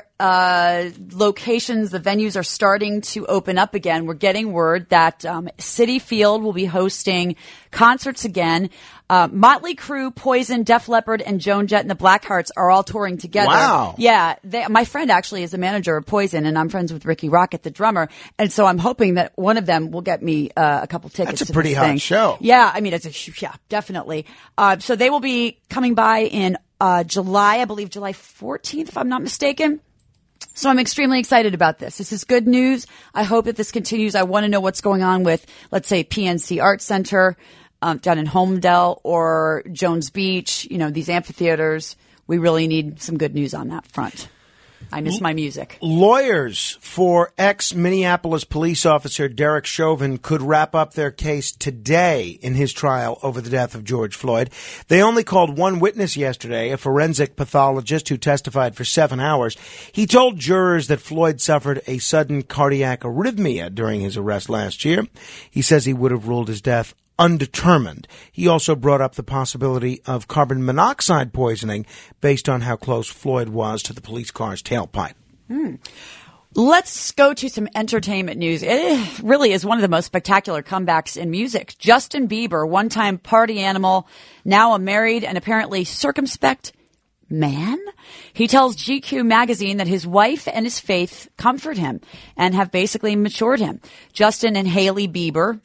locations, the venues are starting to open up again. We're getting word that Citi Field will be hosting concerts again. Motley Crue, Poison, Def Leppard, and Joan Jett and the Blackhearts are all touring together. Wow. Yeah. My friend actually is a manager of Poison, and I'm friends with Ricky Rocket, the drummer. And so I'm hoping that one of them will get me a couple tickets. That's a pretty hot show. Yeah. I mean, definitely. So they will be coming by in July, I believe July 14th, if I'm not mistaken. So I'm extremely excited about this. This is good news. I hope that this continues. I want to know what's going on with, let's say, PNC Arts Center down in Holmdel or Jones Beach, these amphitheaters. We really need some good news on that front. I miss my music. Lawyers for ex-Minneapolis police officer Derek Chauvin could wrap up their case today in his trial over the death of George Floyd. They only called one witness yesterday, a forensic pathologist who testified for 7 hours. He told jurors that Floyd suffered a sudden cardiac arrhythmia during his arrest last year. He says he would have ruled his death undetermined. He also brought up the possibility of carbon monoxide poisoning based on how close Floyd was to the police car's tailpipe. Let's go to some entertainment news. It really is one of the most spectacular comebacks in music. Justin Bieber, one-time party animal, now a married and apparently circumspect man. He tells GQ magazine that his wife and his faith comfort him and have basically matured him. Justin and Hailey Bieber,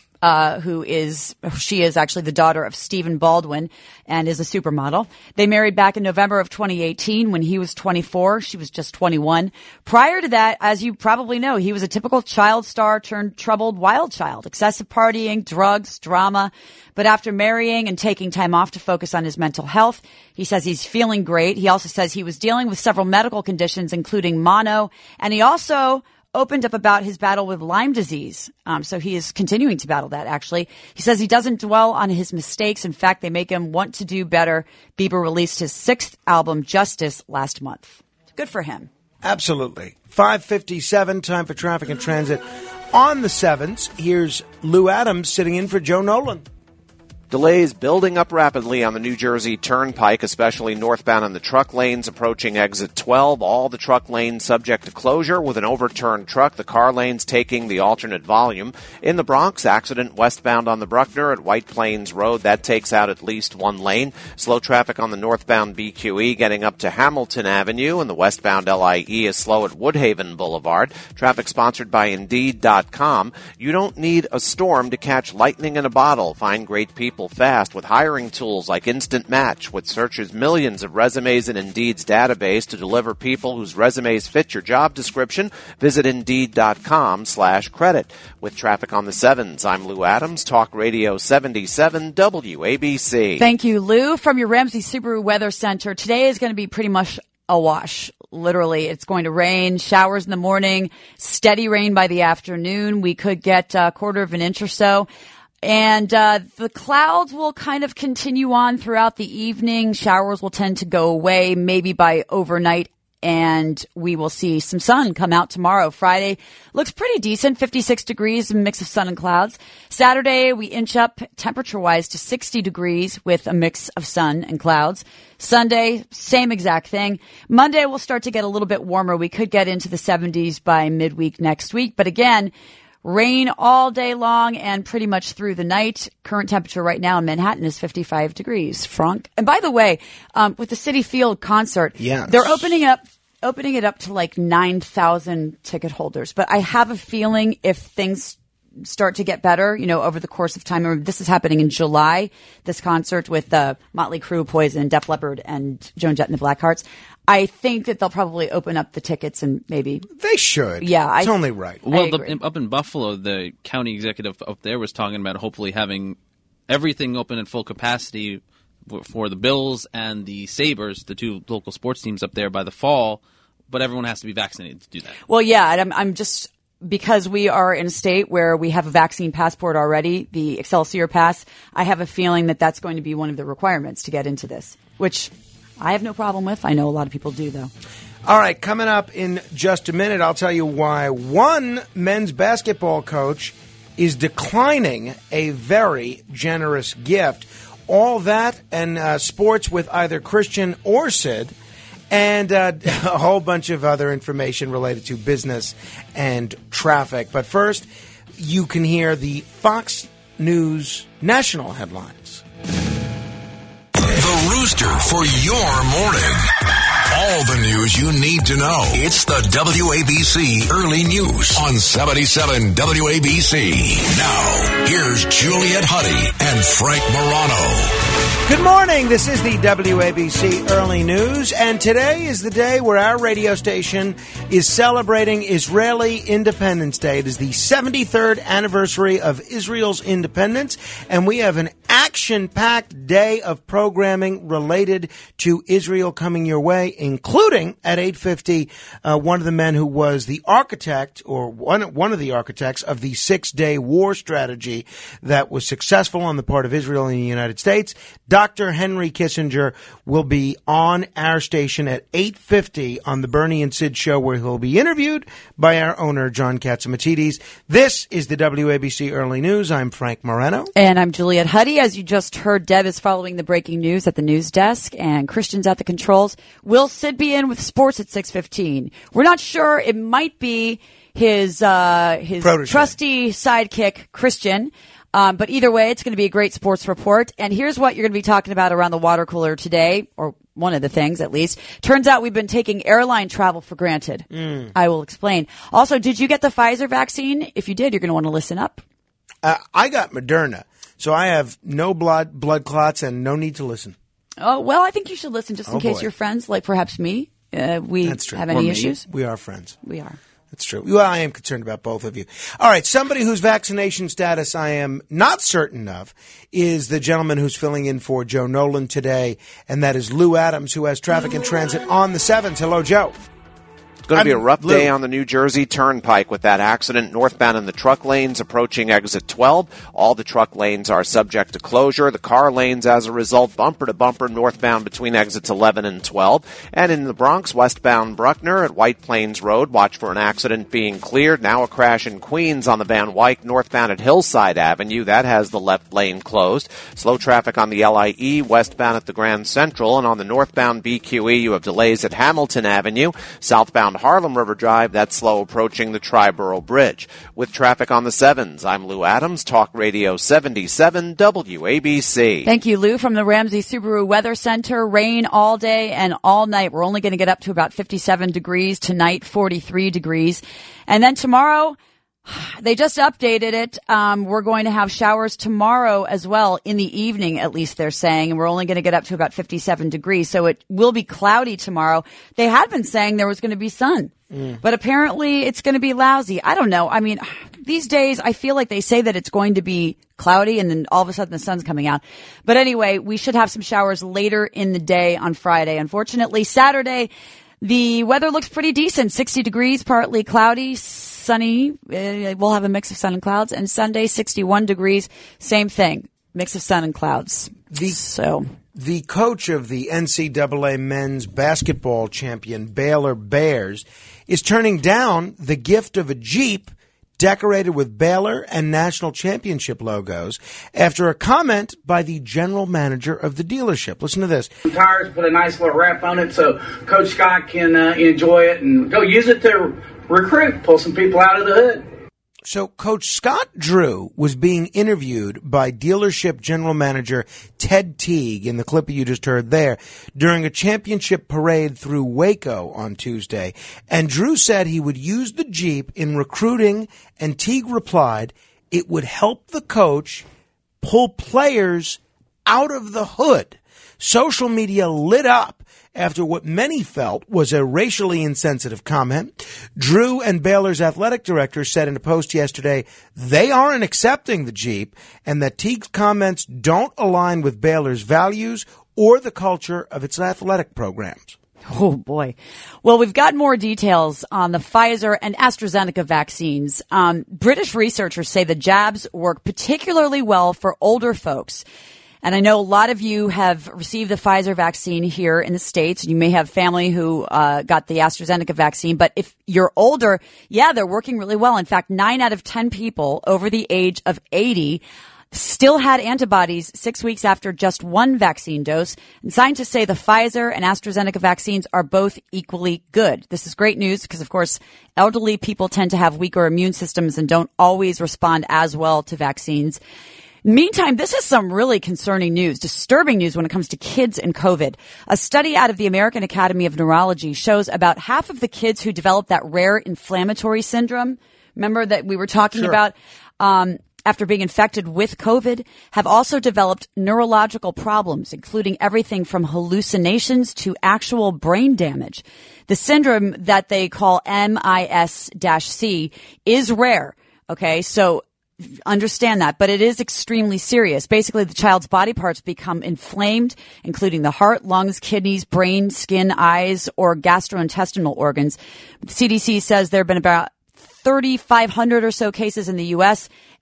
she is actually the daughter of Stephen Baldwin and is a supermodel. They married back in November of 2018 when he was 24. She was just 21. Prior to that, as you probably know, he was a typical child star turned troubled wild child. Excessive partying, drugs, drama. But after marrying and taking time off to focus on his mental health, he says he's feeling great. He also says he was dealing with several medical conditions, including mono, and he also opened up about his battle with Lyme disease. So he is continuing to battle that, actually. He says he doesn't dwell on his mistakes. In fact, they make him want to do better. Bieber released his 6th album, Justice, last month. Good for him. Absolutely. 5:57, time for traffic and transit. On the 7s, here's Lou Adams sitting in for Joe Nolan. Delays building up rapidly on the New Jersey Turnpike, especially northbound on the truck lanes approaching exit 12. All the truck lanes subject to closure with an overturned truck. The car lanes taking the alternate volume. In the Bronx, accident westbound on the Bruckner at White Plains Road. That takes out at least one lane. Slow traffic on the northbound BQE getting up to Hamilton Avenue, and the westbound LIE is slow at Woodhaven Boulevard. Traffic sponsored by Indeed.com. You don't need a storm to catch lightning in a bottle. Find great people fast with hiring tools like Instant Match, which searches millions of resumes in Indeed's database to deliver people whose resumes fit your job description. Visit Indeed.com/credit. With traffic on the 7s, I'm Lou Adams, Talk Radio 77 WABC. Thank you, Lou. From your Ramsey Subaru Weather Center, today is going to be pretty much a wash. Literally, it's going to rain, showers in the morning, steady rain by the afternoon. We could get a quarter of an inch or so. And the clouds will kind of continue on throughout the evening. Showers will tend to go away maybe by overnight, and we will see some sun come out tomorrow. Friday looks pretty decent, 56 degrees, a mix of sun and clouds. Saturday, we inch up temperature-wise to 60 degrees with a mix of sun and clouds. Sunday, same exact thing. Monday, we'll start to get a little bit warmer. We could get into the 70s by midweek next week, but again, rain all day long and pretty much through the night. Current temperature right now in Manhattan is 55 degrees. Frank. And by the way, with the Citi Field concert, they're opening it up to like 9,000 ticket holders. But I have a feeling if things start to get better, over the course of time. Remember, this is happening in July, this concert with Motley Crue, Poison, Def Leppard, and Joan Jett and the Blackhearts. I think that they'll probably open up the tickets and maybe... They should. Yeah. It's only right. Well, up in Buffalo, the county executive up there was talking about hopefully having everything open at full capacity for the Bills and the Sabres, the two local sports teams up there by the fall, but everyone has to be vaccinated to do that. Well, yeah, and I'm just... Because we are in a state where we have a vaccine passport already, the Excelsior Pass, I have a feeling that that's going to be one of the requirements to get into this, which I have no problem with. I know a lot of people do, though. All right, coming up in just a minute, I'll tell you why one men's basketball coach is declining a very generous gift. All that and sports with either Christian or Sid. And a whole bunch of other information related to business and traffic. But first, you can hear the Fox News national headlines. The Rooster for your morning. All the news you need to know. It's the WABC Early News on 77 WABC. Now, here's Juliet Huddy and Frank Morano. Good morning. This is the WABC Early News, and today is the day where our radio station is celebrating Israeli Independence Day. It is the 73rd anniversary of Israel's independence, and we have an action-packed day of programming related to Israel coming your way, including at 8:50, one of the men who was the architect, or one of the architects of the 6-day war strategy that was successful on the part of Israel and the United States. Dr. Henry Kissinger will be on our station at 8:50 on the Bernie and Sid show, where he'll be interviewed by our owner, John Katsimatidis. This is the WABC Early News. I'm Frank Moreno. And I'm Juliet Huddy. as you just heard, Deb is following the breaking news at the news desk, and Christian's at the controls. Will Sid be in with sports at 6:15? We're not sure. It might be his trusty sidekick, Christian. But either way, it's going to be a great sports report. And here's what you're going to be talking about around the water cooler today, or one of the things at least. Turns out we've been taking airline travel for granted. I will explain. Also, did you get the Pfizer vaccine? If you did, you're going to want to listen up. I got Moderna, so I have no blood clots and no need to listen. Oh, well, I think you should listen just in case your friends, like perhaps me, That's true. have any issues. We are friends. We are. That's true. Well, I am concerned about both of you. All right, somebody whose vaccination status I am not certain of is the gentleman who's filling in for Joe Nolan today, and that is Lou Adams, who has traffic and transit on the 7s. Hello, Joe. It's going to be a rough day on the New Jersey Turnpike with that accident northbound in the truck lanes approaching exit 12. All the truck lanes are subject to closure. The car lanes, as a result, bumper to bumper northbound between exits 11 and 12. And in the Bronx, westbound Bruckner at White Plains Road, watch for an accident being cleared. Now a crash in Queens on the Van Wyck northbound at Hillside Avenue. That has the left lane closed. Slow traffic on the LIE westbound at the Grand Central. And on the northbound BQE, you have delays at Hamilton Avenue. Southbound Harlem River Drive, that's slow approaching the Triborough Bridge. With traffic on the 7s, I'm Lou Adams, Talk Radio 77 WABC. Thank you, Lou, from the Ramsey Subaru Weather Center. Rain all day and all night. We're only going to get up to about 57 degrees. Tonight, 43 degrees. And then tomorrow, they just updated it. We're going to have showers tomorrow as well, in the evening, at least they're saying. And we're only going to get up to about 57 degrees. So it will be cloudy tomorrow. They had been saying there was going to be sun. But apparently it's going to be lousy. I don't know. I mean, these days I feel like they say that it's going to be cloudy and then all of a sudden the sun's coming out. But anyway, we should have some showers later in the day on Friday. Unfortunately, Saturday, the weather looks pretty decent. 60 degrees, partly cloudy, sunny. We'll have a mix of sun and clouds. And Sunday, 61 degrees. Same thing. Mix of sun and clouds. The coach of the NCAA men's basketball champion Baylor Bears is turning down the gift of a Jeep decorated with Baylor and national championship logos after a comment by the general manager of the dealership. Listen to this. Tires, put a nice little wrap on it so Coach Scott can enjoy it and go use it to recruit, pull some people out of the hood. So Coach Scott Drew was being interviewed by dealership general manager Ted Teague in the clip you just heard there during a championship parade through Waco on Tuesday. And Drew said he would use the Jeep in recruiting, and Teague replied it would help the coach pull players out of the hood. Social media lit up after what many felt was a racially insensitive comment. Drew and Baylor's athletic director said in a post yesterday they aren't accepting the Jeep and that Teague's comments don't align with Baylor's values or the culture of its athletic programs. Oh, boy. Well, we've got more details on the Pfizer and AstraZeneca vaccines. British researchers say the jabs work particularly well for older folks. And I know a lot of you have received the Pfizer vaccine here in the States. You may have family who got the AstraZeneca vaccine. But if you're older, yeah, they're working really well. In fact, 9 out of 10 people over the age of 80 still had antibodies 6 weeks after just one vaccine dose. And scientists say the Pfizer and AstraZeneca vaccines are both equally good. This is great news because, of course, elderly people tend to have weaker immune systems and don't always respond as well to vaccines. Meantime, this is some really concerning news, disturbing news when it comes to kids and COVID. A study out of the American Academy of Neurology shows about half of the kids who develop that rare inflammatory syndrome, remember that we were talking about, after being infected with COVID, have also developed neurological problems, including everything from hallucinations to actual brain damage. The syndrome that they call MIS-C is rare. Okay, so understand that, but it is extremely serious. Basically, the child's body parts become inflamed, including the heart, lungs, kidneys, brain, skin, eyes, or gastrointestinal organs. The CDC says there have been about 3,500 or so cases in the U.S.,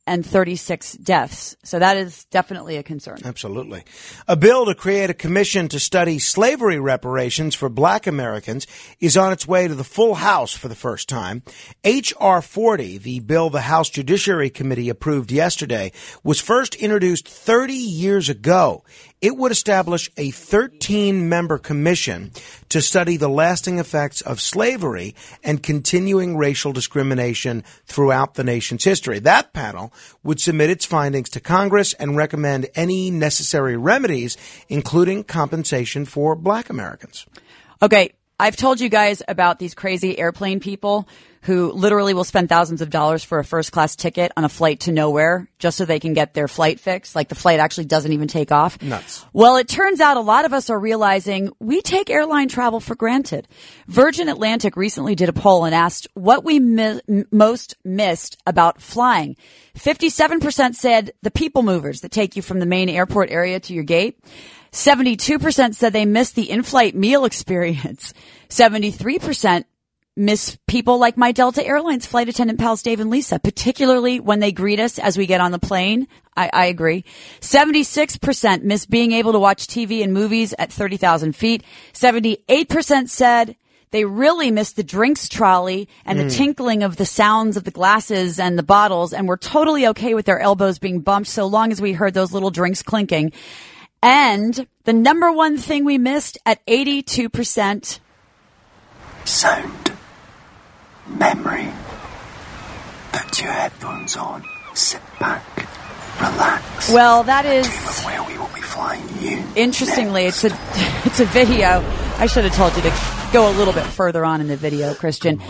and 36 deaths. So that is definitely a concern. Absolutely. A bill to create a commission to study slavery reparations for black Americans is on its way to the full House for the first time. H.R. 40, the bill the House Judiciary Committee approved yesterday, was first introduced 30 years ago. It would establish a 13-member commission to study the lasting effects of slavery and continuing racial discrimination throughout the nation's history. That panel would submit its findings to Congress and recommend any necessary remedies, including compensation for black Americans. Okay, I've told you guys about these crazy airplane people who literally will spend thousands of dollars for a first-class ticket on a flight to nowhere just so they can get their flight fixed. Like the flight actually doesn't even take off. Nuts. Well, it turns out a lot of us are realizing we take airline travel for granted. Virgin Atlantic recently did a poll and asked what we most missed about flying. 57% said the people movers that take you from the main airport area to your gate. 72% said they missed the in-flight meal experience. 73% miss people like my Delta Airlines flight attendant pals Dave and Lisa, particularly when they greet us as we get on the plane. I agree. 76% miss being able to watch TV and movies at 30,000 feet. 78% said they really missed the drinks trolley and the tinkling of the sounds of the glasses and the bottles, and were totally okay with their elbows being bumped so long as we heard those little drinks clinking. And the number one thing we missed at 82%. Sound. Memory. Put your headphones on. Sit back. Relax. Well, that is where we will be flying you. Interestingly, it's a video. I should have told you to go a little bit further on in the video, Christian.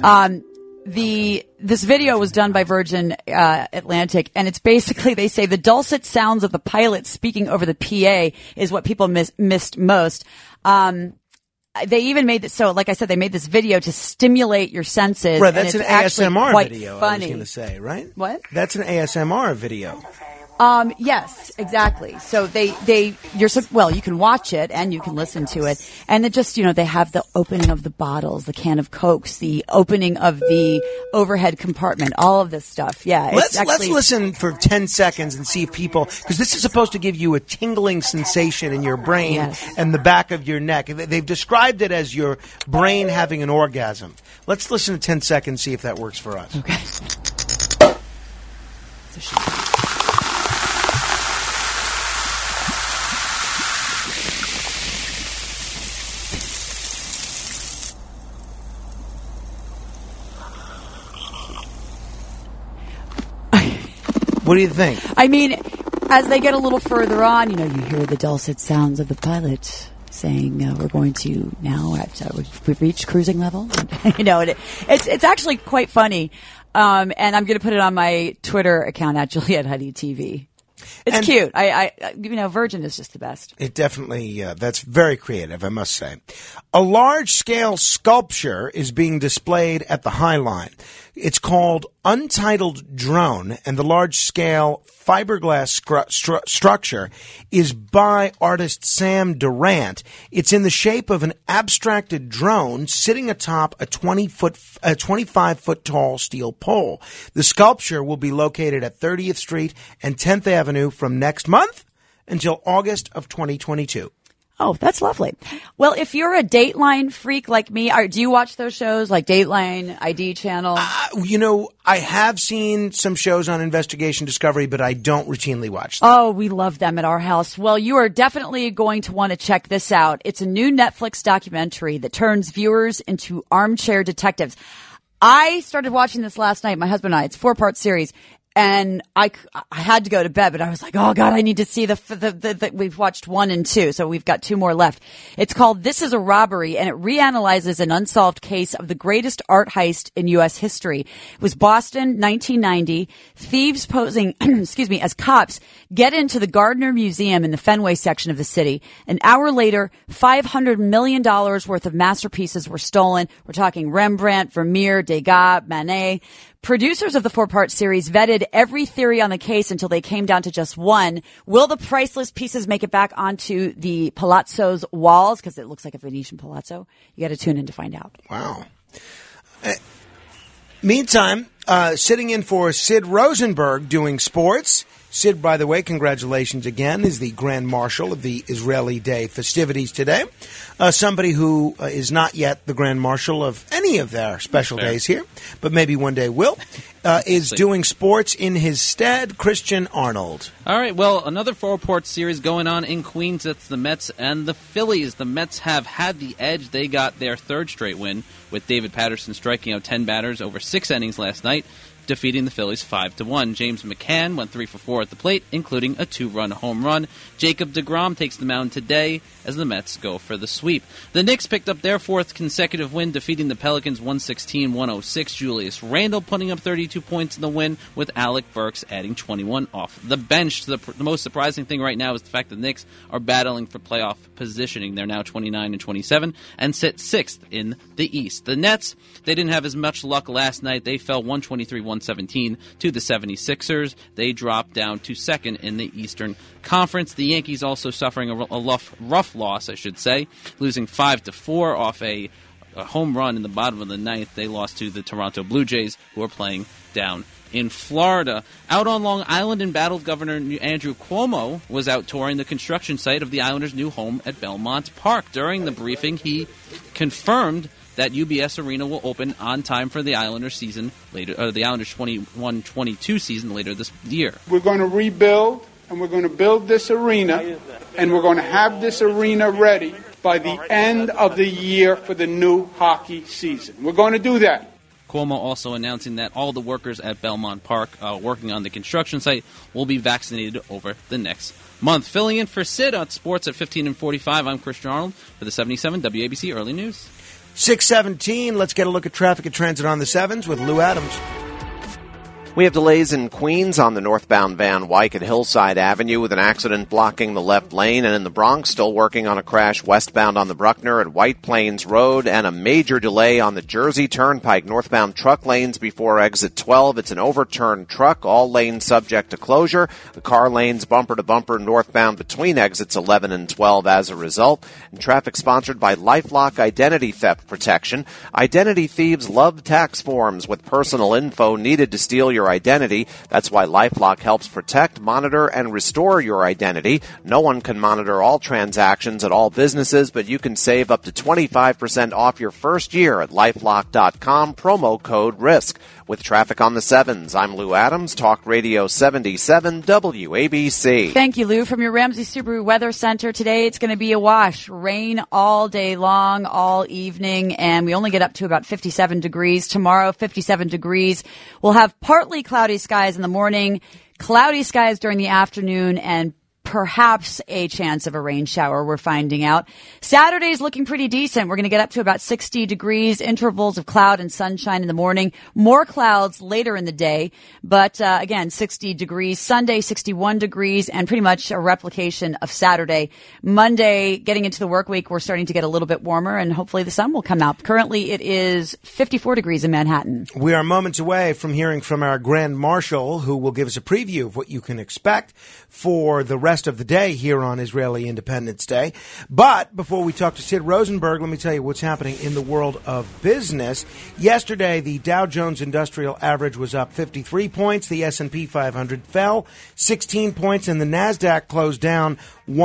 This video was done by Virgin Atlantic, and it's basically, they say the dulcet sounds of the pilot speaking over the PA is what people missed most. They even made this, so like I said, they made this video to stimulate your senses. Right, that's an ASMR video, funny. I was going to say, right? What? That's an ASMR video. Yes, exactly. So you can watch it and you can listen to it. And it just, they have the opening of the bottles, the can of Cokes, the opening of the overhead compartment, all of this stuff. Yeah. Let's listen for 10 seconds and see if people, because this is supposed to give you a tingling sensation in your brain and the back of your neck. They've described it as your brain having an orgasm. Let's listen to 10 seconds, see if that works for us. Okay. What do you think? I mean, as they get a little further on, you hear the dulcet sounds of the pilot saying, we're going to now we've reached cruising level. It's actually quite funny. And I'm going to put it on my Twitter account at Juliette Huddy TV. It's cute. Virgin is just the best. It definitely, that's very creative, I must say. A large-scale sculpture is being displayed at the High Line. It's called Untitled Drone, and the large-scale fiberglass structure is by artist Sam Durant. It's in the shape of an abstracted drone sitting atop a 25-foot tall steel pole. The sculpture will be located at 30th Street and 10th Avenue from next month until August of 2022. Oh, that's lovely. Well, if you're a Dateline freak like me, do you watch those shows like Dateline, ID Channel? I have seen some shows on Investigation Discovery, but I don't routinely watch them. Oh, we love them at our house. Well, you are definitely going to want to check this out. It's a new Netflix documentary that turns viewers into armchair detectives. I started watching this last night, my husband and I. It's a 4-part series. And I had to go to bed, but I was like, oh God, I need to see we've watched 1 and 2, so we've got 2 more left. It's called This is a Robbery, and it reanalyzes an unsolved case of the greatest art heist in U.S. history. It was Boston, 1990. Thieves posing, as cops get into the Gardner Museum in the Fenway section of the city. An hour later, $500 million worth of masterpieces were stolen. We're talking Rembrandt, Vermeer, Degas, Manet. Producers of the 4-part series vetted every theory on the case until they came down to just one. Will the priceless pieces make it back onto the palazzo's walls? Because it looks like a Venetian palazzo. You got to tune in to find out. Wow. Meantime, sitting in for Sid Rosenberg doing sports. Sid, by the way, congratulations again, is the Grand Marshal of the Israeli Day festivities today. Somebody who is not yet the Grand Marshal of any of their special days here, but maybe one day will, is doing sports in his stead, Christian Arnold. All right, well, another four-report series going on in Queens. It's the Mets and the Phillies. The Mets have had the edge. They got their third straight win, with David Patterson striking out 10 batters over 6 innings last night, defeating the Phillies 5-1. James McCann went 3 for 4 at the plate, including a 2-run home run. Jacob deGrom takes the mound today as the Mets go for the sweep. The Knicks picked up their 4th consecutive win, defeating the Pelicans 116-106. Julius Randle putting up 32 points in the win, with Alec Burks adding 21 off the bench. The most surprising thing right now is the fact that the Knicks are battling for playoff positioning. They're now 29-27 and sit 6th in the East. The Nets, they didn't have as much luck last night. They fell 123-117 to the 76ers. They dropped down to 2nd in the Eastern Conference. The Yankees also suffering a rough loss, I should say, losing 5-4 off a home run in the bottom of the 9th. They lost to the Toronto Blue Jays, who are playing down in Florida. Out on Long Island, embattled Governor Andrew Cuomo was out touring the construction site of the Islanders' new home at Belmont Park. During the briefing, he confirmed that UBS Arena will open on time for the Islanders season later, the Islanders 21-22 season later this year. We're going to rebuild, and we're going to build this arena, and we're going to have this arena ready by the end of the year for the new hockey season. We're going to do that. Cuomo also announcing that all the workers at Belmont Park working on the construction site will be vaccinated over the next month. Filling in for Sid on sports at 15:45, I'm Christian Arnold for the 77 WABC Early News. 6:17, let's get a look at traffic and transit on the 7s with Lou Adams. We have delays in Queens on the northbound Van Wyck at Hillside Avenue with an accident blocking the left lane, and in the Bronx still working on a crash westbound on the Bruckner at White Plains Road, and a major delay on the Jersey Turnpike northbound truck lanes before exit 12. It's an overturned truck, all lanes subject to closure. The car lanes bumper to bumper northbound between exits 11 and 12 as a result. And traffic sponsored by LifeLock Identity Theft Protection. Identity thieves love tax forms with personal info needed to steal your identity. That's why LifeLock helps protect, monitor, and restore your identity. No one can monitor all transactions at all businesses, but you can save up to 25% off your first year at LifeLock.com, promo code RISK. With traffic on the 7s, I'm Lou Adams, Talk Radio 77 WABC. Thank you, Lou. From your Ramsey Subaru Weather Center, today it's going to be a wash. Rain all day long, all evening, and we only get up to about 57 degrees. Tomorrow, 57 degrees. We'll have partly cloudy skies in the morning, cloudy skies during the afternoon, and perhaps a chance of a rain shower, we're finding out. Saturday's looking pretty decent. We're going to get up to about 60 degrees, intervals of cloud and sunshine in the morning. More clouds later in the day, but again, 60 degrees. Sunday, 61 degrees, and pretty much a replication of Saturday. Monday, getting into the work week, we're starting to get a little bit warmer, and hopefully the sun will come out. Currently, it is 54 degrees in Manhattan. We are moments away from hearing from our Grand Marshal, who will give us a preview of what you can expect for the rest of the day here on Israeli Independence Day. But before we talk to Sid Rosenberg, let me tell you what's happening in the world of business. Yesterday, the Dow Jones Industrial Average was up 53 points. The S&P 500 fell 16 points, and the NASDAQ closed down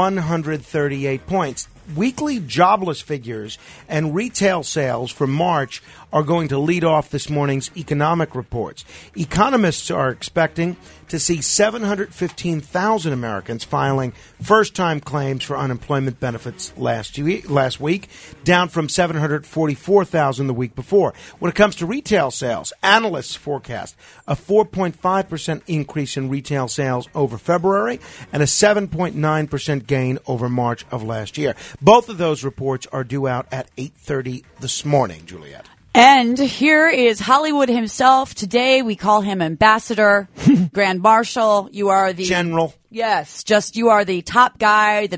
138 points. Weekly jobless figures and retail sales for March are going to lead off this morning's economic reports. Economists are expecting to see 715,000 Americans filing first-time claims for unemployment benefits last week, down from 744,000 the week before. When it comes to retail sales, analysts forecast a 4.5% increase in retail sales over February and a 7.9% gain over March of last year. Both of those reports are due out at 8:30 this morning, Juliet. And here is Hollywood himself. Today we call him Ambassador, Grand Marshal. You are the General. Yes, you are the top guy, the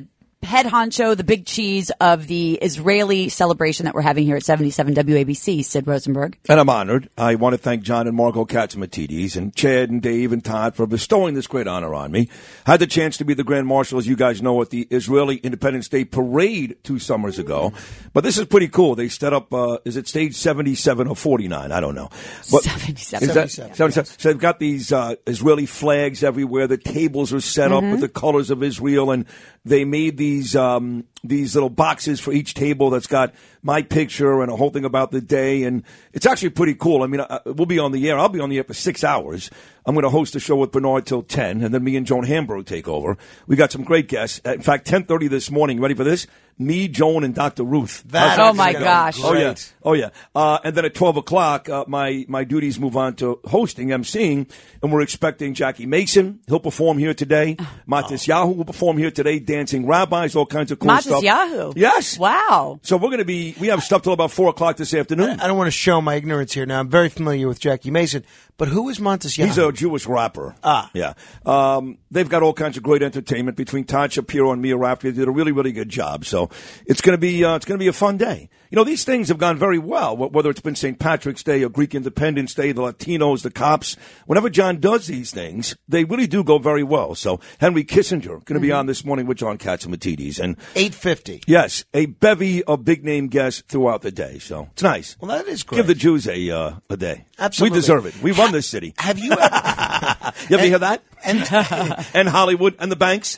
head honcho, the big cheese of the Israeli celebration that we're having here at 77 WABC, Sid Rosenberg. And I'm honored. I want to thank John and Margot Katsimatidis and Chad and Dave and Todd for bestowing this great honor on me. Had the chance to be the Grand Marshal, as you guys know, at the Israeli Independence Day Parade 2 summers ago. But this is pretty cool. They set up, is it stage 77 or 49? I don't know. But 77. Is that 77? So they've got these Israeli flags everywhere. The tables are set up with the colors of Israel, and they made these little boxes for each table that's got my picture and a whole thing about the day, and it's actually pretty cool. I mean, we'll be on the air. I'll be on the air for 6 hours. I'm going to host a show with Bernard till 10, and then me and Joan Hamburg take over. We got some great guests. In fact, 10:30 this morning. Ready for this? Me, Joan, and Dr. Ruth. Oh my gosh! Oh yeah. And then at 12 o'clock, my duties move on to hosting, emceeing, and we're expecting Jackie Mason. He'll perform here today. Matis Yahoo will perform here today. Dancing Rabbis, all kinds of cool stuff. Matis Yahoo. Yes. Wow. So we have stuff till about 4 o'clock this afternoon. I don't want to show my ignorance here. Now, I'm very familiar with Jackie Mason, but who is Montes Yahoo? He's a Jewish rapper. Yeah. They've got all kinds of great entertainment between Todd Shapiro and Mia Raftery. They did a really, really good job. So it's going to be a fun day. You know, these things have gone very well, whether it's been St. Patrick's Day or Greek Independence Day, the Latinos, the cops. Whenever John does these things, they really do go very well. So Henry Kissinger going to be on this morning with John Katsimatidis. And 8:50. Yes, a bevy of big-name guests throughout the day. So it's nice. Well, that is great. Give the Jews a day. Absolutely. We deserve it. We run this city. Have you ever... You ever hear that? And Hollywood and the banks?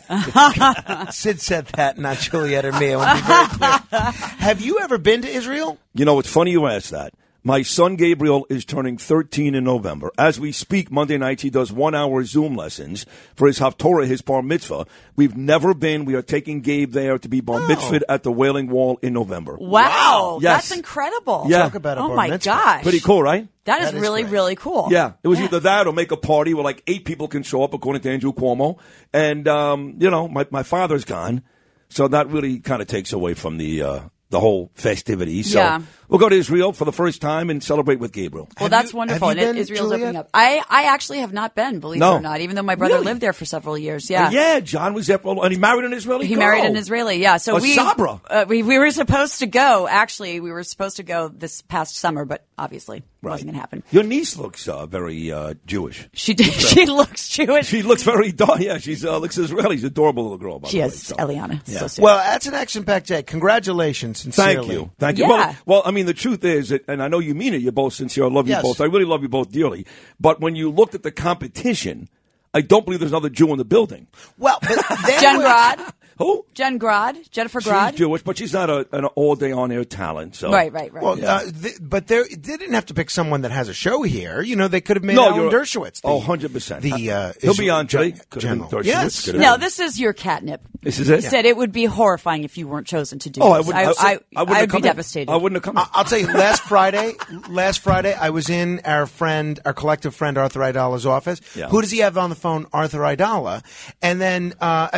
Sid said that, not Juliet or me. I want to be very clear. Have you ever been to Israel? You know, it's funny you ask that. My son Gabriel is turning 13 in November. As we speak, Monday nights, he does 1-hour Zoom lessons for his Haftorah, his bar mitzvah. We've never been. We are taking Gabe there to be bar mitzvahed at the Wailing Wall in November. Wow. Yes. That's incredible. Yeah. Talk about a bar mitzvah. Gosh. Pretty cool, right? That is really, great. really cool. Yeah. It was either that or make a party where like 8 people can show up, according to Andrew Cuomo. And, my father's gone. So that really kind of takes away from the whole festivity. So we'll go to Israel for the first time and celebrate with Gabriel. Well, that's wonderful. have you And been, Israel's Juliet? opening up. I actually have not been, believe it or not, even though my brother lived there for several years. Yeah. Yeah, John was there and he married an Israeli girl. He married an Israeli, yeah. So Sabra. we were supposed to go, actually. We were supposed to go this past summer, but obviously it wasn't going to happen. Your niece looks very Jewish. She did. She looks Jewish. She looks very yeah. She looks Israeli. She's an adorable little girl. By she the way, is, so. Eliana. Yeah. So sweet. Well, that's an action-packed day. Congratulations, sincerely. Thank you. Yeah. Well, I mean, the truth is, and I know you mean it, you're both sincere. I love you both. I really love you both dearly. But when you looked at the competition, I don't believe there's another Jew in the building. Well, but Jen Grod. Who? Jennifer Grod. She's Jewish, but she's not an all-day on-air talent. So. Right. Well, but they didn't have to pick someone that has a show here. You know, they could have made Alan Dershowitz. 100%. He'll be on today. General. Yes. No, this is your catnip. This is it? You said it would be horrifying if you weren't chosen to do this. I would be devastated. I wouldn't have come in. I'll tell you, last Friday, I was in our collective friend Arthur Idala's office. Yeah. Who does he have on the phone? Arthur Idala. And then,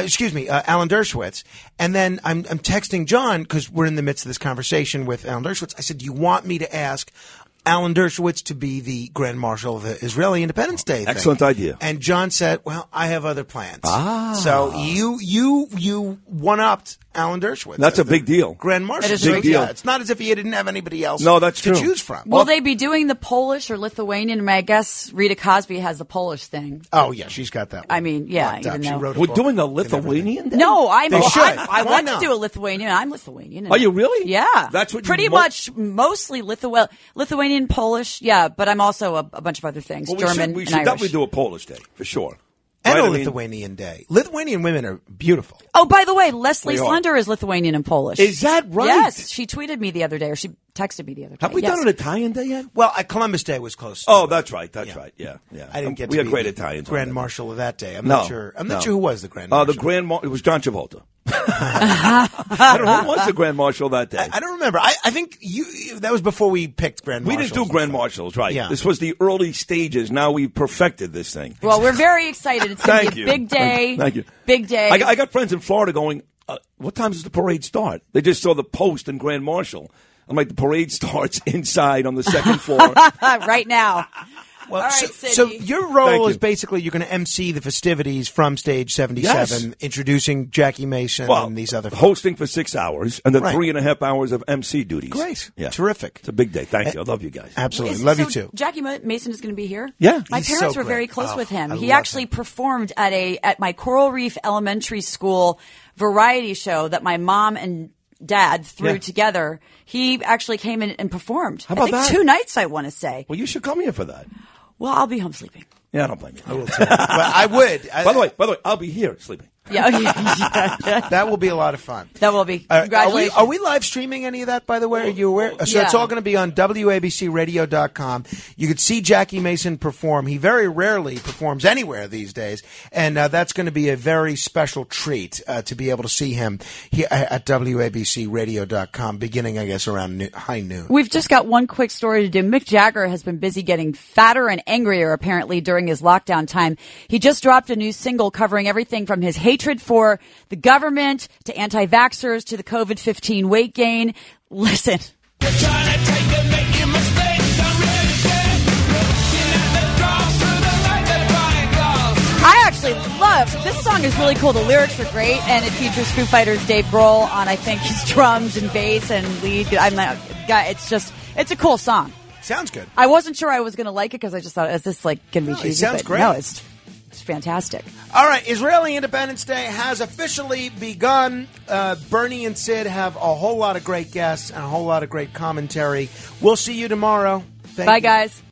Alan Dershowitz. And then I'm texting John because we're in the midst of this conversation with Alan Dershowitz. I said, do you want me to ask Alan Dershowitz to be the Grand Marshal of the Israeli Independence Day thing? Excellent idea. And John said, well, I have other plans. So you one-upped Alan Dershowitz. That's a big deal. Grand Marshal. That is a big deal. Yeah, it's not as if he didn't have anybody else to choose from. Will they be doing the Polish or Lithuanian? I mean, I guess Rita Cosby has the Polish thing. Oh, yeah, she's got that one. I mean, yeah. Even She though. wrote a We're book doing a Lithuanian day? No, I Why want to not? do a Lithuanian. I'm Lithuanian. Are you really? Yeah. That's what you pretty much mostly Lithuanian, Polish. Yeah, but I'm also a bunch of other things. Well, German we and should Irish. definitely do a Polish day, for sure. And Right? a I mean- Lithuanian day. Lithuanian women are beautiful. Oh, by the way, Leslie They are. Slender is Lithuanian and Polish. Is that right? Yes, she tweeted me the other day, or she texted me the other day. Have we Yes. done an Italian day yet? Well, Columbus Day was close. Oh, that's right. That's right. Yeah. I didn't get we to had be great the Italians. Grand Marshal of that day. I'm No, not sure. I'm no. not sure who was the Grand Marshal. It was John Travolta. I don't know who was the Grand Marshal that day. I don't remember. I think that was before we picked Grand We Marshals. didn't do Grand Marshals, right? Yeah. This was the early stages. Now we've perfected this thing. Well, we're very excited. It's going to be a big day. Thank you. Big day. I got friends in Florida going, what time does the parade start? They just saw the post in Grand Marshal. I'm like, the parade starts inside on the second floor. Right now. Well, All right, so your role Thank is you. basically you're going to MC the festivities from Stage 77, Yes. introducing Jackie Mason Well, and these other folks. hosting for 6 hours and then Right. 3.5 hours of MC duties. Great. Yeah. Terrific. It's a big day. Thank you. I love you guys. Absolutely. Love you So too. Jackie Mason is going to be here. Yeah. My He's parents so were very great. close Oh, with him. I He love actually him. performed at my Coral Reef Elementary School variety show that my mom and dad threw Yeah. together. He actually came in and performed. How about I think that? 2 nights, I want to say. Well, you should come here for that. Well, I'll be home sleeping. Yeah, I don't blame you. I will too. But I would. By the way, I'll be here sleeping. Yeah, yeah. That will be a lot of fun. That will be. Are Congratulations. we live streaming any of that, by the way? Are you aware? So it's Yeah. all going to be on WABCRadio.com. You could see Jackie Mason perform. He very rarely performs anywhere these days. And that's going to be a very special treat to be able to see him here at WABCRadio.com beginning, I guess, around high noon. We've just got one quick story to do. Mick Jagger has been busy getting fatter and angrier, apparently, during his lockdown time. He just dropped a new single covering everything from his hatred for the government to anti-vaxxers to the COVID-15 weight gain. Listen. I actually love this song. Is really cool. The lyrics are great, and it features Foo Fighters' Dave Grohl on, I think, his drums and bass and lead. It's a cool song. Sounds good. I wasn't sure I was going to like it because I just thought, is this like going to be No, it cheesy? sounds But great. No, it's fantastic. All right, Israeli Independence Day has officially begun. Bernie and Sid have a whole lot of great guests and a whole lot of great commentary. We'll see you tomorrow. Thank Bye, you. guys.